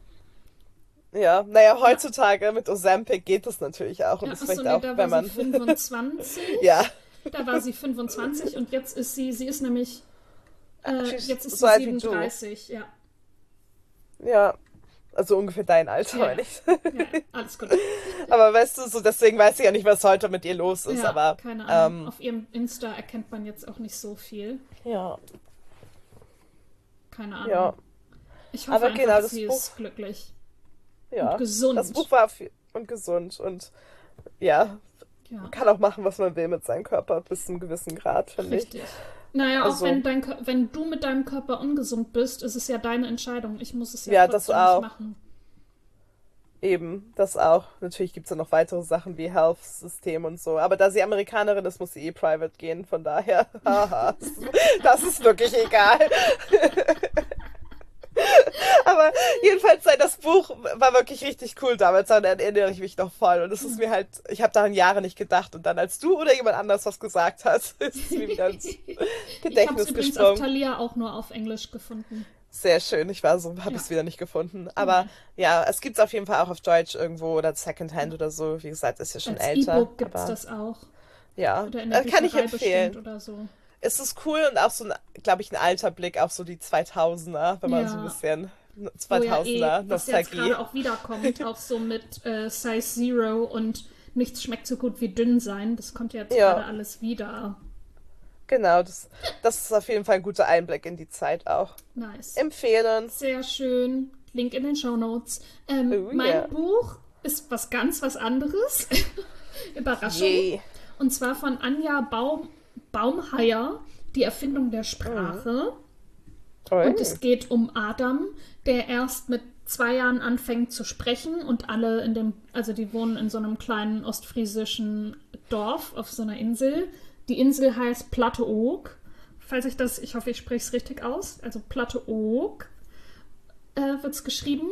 Ja, naja, Ja, heutzutage mit Ozempic geht das natürlich auch und ja, das achso, vielleicht nee, auch, da war wenn sie man, ja, fünfundzwanzig. Da war sie fünfundzwanzig und jetzt ist sie, sie ist nämlich, äh, she's jetzt ist so sie alt wie du. siebenunddreißig, ja. Ja, also ungefähr dein Alter, Ja, meine ja. ich. Ja, ja, alles gut. Aber weißt du, so deswegen weiß ich ja nicht, was heute mit ihr los ist, Ja, aber keine Ahnung. ähm, Auf ihrem Insta erkennt man jetzt auch nicht so viel. ja, Keine ja. Ahnung. Ich hoffe Aber einfach, genau, das sie Buch, ist glücklich und ja, das Buch gesund. war viel und gesund und ja, man Ja, kann auch machen, was man will mit seinem Körper bis zu einem gewissen Grad, finde ich. richtig. Naja, auch Also, wenn, dein, Kör- wenn du mit deinem Körper ungesund bist, ist es ja deine Entscheidung. Ich muss es ja ja, das trotzdem nicht auch. machen. Eben, das auch. Natürlich gibt es ja noch weitere Sachen wie Health-System und so. Aber da sie Amerikanerin ist, muss sie eh private gehen. Von daher, haha, das ist wirklich egal. Aber jedenfalls, sei das Buch war wirklich richtig cool damals. Daran erinnere ich mich noch voll. Und es ist mir halt, ich habe daran Jahre nicht gedacht. Und dann, als du oder jemand anders was gesagt hat, ist es mir wieder ins Ich habe es Gedächtnis übrigens auf gesprungen. Thalia auch nur auf Englisch gefunden. Sehr schön. Ich war so, habe Ja. es wieder nicht gefunden. Oh Aber nein. ja, es gibt es auf jeden Fall auch auf Deutsch irgendwo oder Secondhand oder so. Wie gesagt, ist ja schon Als älter. E-Book gibt es Aber das auch. ja, Oder in der äh, kann ich Bücherei bestimmt empfehlen. oder so. Es ist cool und auch so ein, glaube ich, ein alter Blick auf so die zweitausender, wenn man so ein Ja, bisschen wo ja eh, zweitausender was jetzt Nostalgie. gerade auch wiederkommt, auch so mit äh, Size Zero und nichts schmeckt so gut wie dünn sein. Das kommt ja jetzt gerade Ja, alles wieder. genau. Das, das ist auf jeden Fall ein guter Einblick in die Zeit auch. Nice. Empfehlen. Sehr schön. Link in den Shownotes. Ähm, Oh mein yeah. Buch ist was ganz was anderes. Überraschung. Yay. Und zwar von Anja Baum, Baumheier, Die Erfindung der Mhm. Sprache. Und Oh. es geht um Adam, der erst mit zwei Jahren anfängt zu sprechen und alle in dem, also die wohnen in so einem kleinen ostfriesischen Dorf auf so einer Insel. Die Insel heißt Platteoog. Falls ich das, ich hoffe, ich spreche es richtig aus. Also Platteoog äh, wird es geschrieben.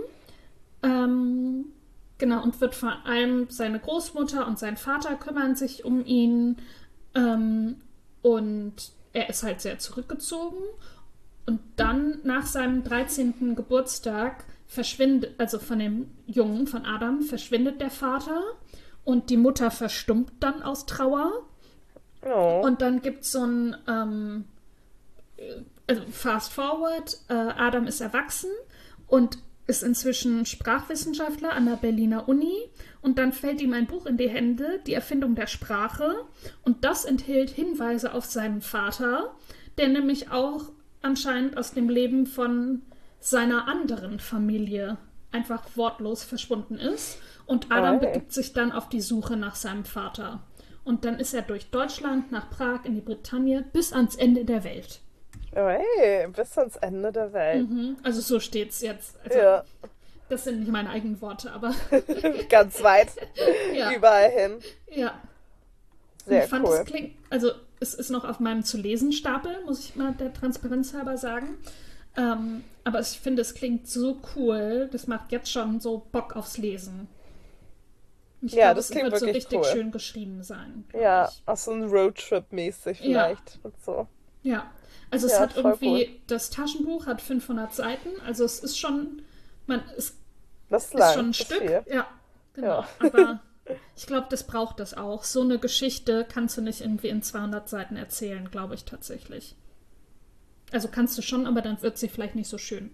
Ähm, genau, und wird vor allem seine Großmutter und sein Vater kümmern sich um ihn. Ähm, und er ist halt sehr zurückgezogen. Und dann nach seinem dreizehnten Geburtstag verschwindet, also von dem Jungen, von Adam, verschwindet der Vater und die Mutter verstummt dann aus Trauer. Oh. Und dann gibt es so ein, ähm, also fast forward, äh, Adam ist erwachsen und ist inzwischen Sprachwissenschaftler an der Berliner Uni und dann fällt ihm ein Buch in die Hände, Die Erfindung der Sprache, und das enthält Hinweise auf seinen Vater, der nämlich auch anscheinend aus dem Leben von seiner anderen Familie einfach wortlos verschwunden ist. Und Oh, Adam hey. begibt sich dann auf die Suche nach seinem Vater. Und dann ist er durch Deutschland, nach Prag, in die Bretagne, bis ans Ende der Welt. Oh, hey. Bis ans Ende der Welt. Mhm. Also so steht's jetzt. Also Ja. das sind nicht meine eigenen Worte, aber Ganz weit. ja, Überall hin. ja. Und ich Sehr fand, es cool. klingt, also es ist noch auf meinem Zu-Lesen-Stapel, muss ich mal der Transparenz halber sagen. Ähm, aber ich finde, es klingt so cool. Das macht jetzt schon so Bock aufs Lesen. Ich Ja, glaube, das es klingt wird so wirklich richtig cool. schön geschrieben sein, glaube Ja, ich. auch so ein Roadtrip-mäßig Ja, vielleicht und so. ja. Also es Ja, hat voll cool. irgendwie, das Taschenbuch hat fünfhundert Seiten. Also es ist schon, man, es Das ist ist schon lang, ein das ist Stück. viel. Ja, Ja. genau. Aber ich glaube, das braucht es auch. So eine Geschichte kannst du nicht irgendwie in zweihundert Seiten erzählen, glaube ich tatsächlich. Also kannst du schon, aber dann wird sie vielleicht nicht so schön.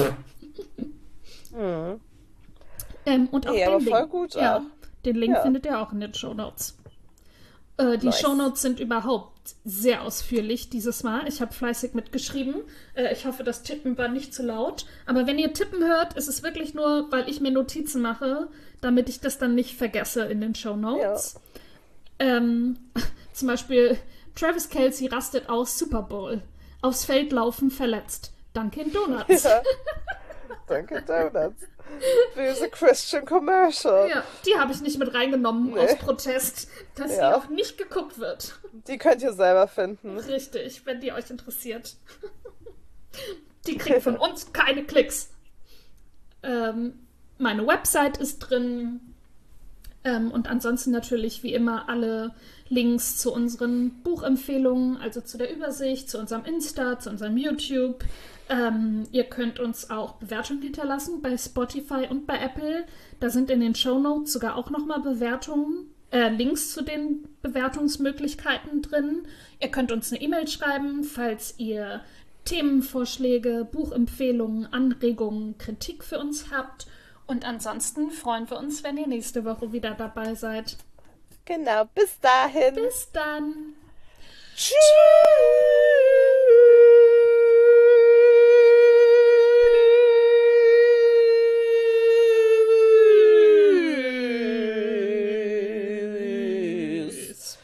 Hm. Ähm, und auch Nee, aber den voll Link, gut auch. ja, den Link Ja, findet ihr auch in den Shownotes. Äh, die nice. Shownotes sind überhaupt sehr ausführlich dieses Mal. Ich habe fleißig mitgeschrieben. Äh, ich hoffe, das Tippen war nicht zu laut. Aber wenn ihr Tippen hört, ist es wirklich nur, weil ich mir Notizen mache, damit ich das dann nicht vergesse in den Ja. Shownotes. Ähm, zum Beispiel Travis Kelce rastet aus Super Bowl. Aufs Feld laufen verletzt. Dunkin' Donuts. Ja, Dunkin' Donuts. Böse Christian Commercial. Ja, die habe ich nicht mit reingenommen aus Nee, Protest, dass sie ja. auch nicht geguckt wird. Die könnt ihr selber finden. Richtig, wenn die euch interessiert. Die kriegt von uns keine Klicks. Ähm, meine Website ist drin. Ähm, und ansonsten natürlich wie immer alle Links zu unseren Buchempfehlungen, also zu der Übersicht, zu unserem Insta, zu unserem YouTube. Ähm, ihr könnt uns auch Bewertungen hinterlassen bei Spotify und bei Apple. Da sind in den Shownotes sogar auch nochmal Bewertungen, äh, Links zu den Bewertungsmöglichkeiten drin. Ihr könnt uns eine E-Mail schreiben, falls ihr Themenvorschläge, Buchempfehlungen, Anregungen, Kritik für uns habt. Und ansonsten freuen wir uns, wenn ihr nächste Woche wieder dabei seid. Genau, bis dahin. Bis dann. Tschüss.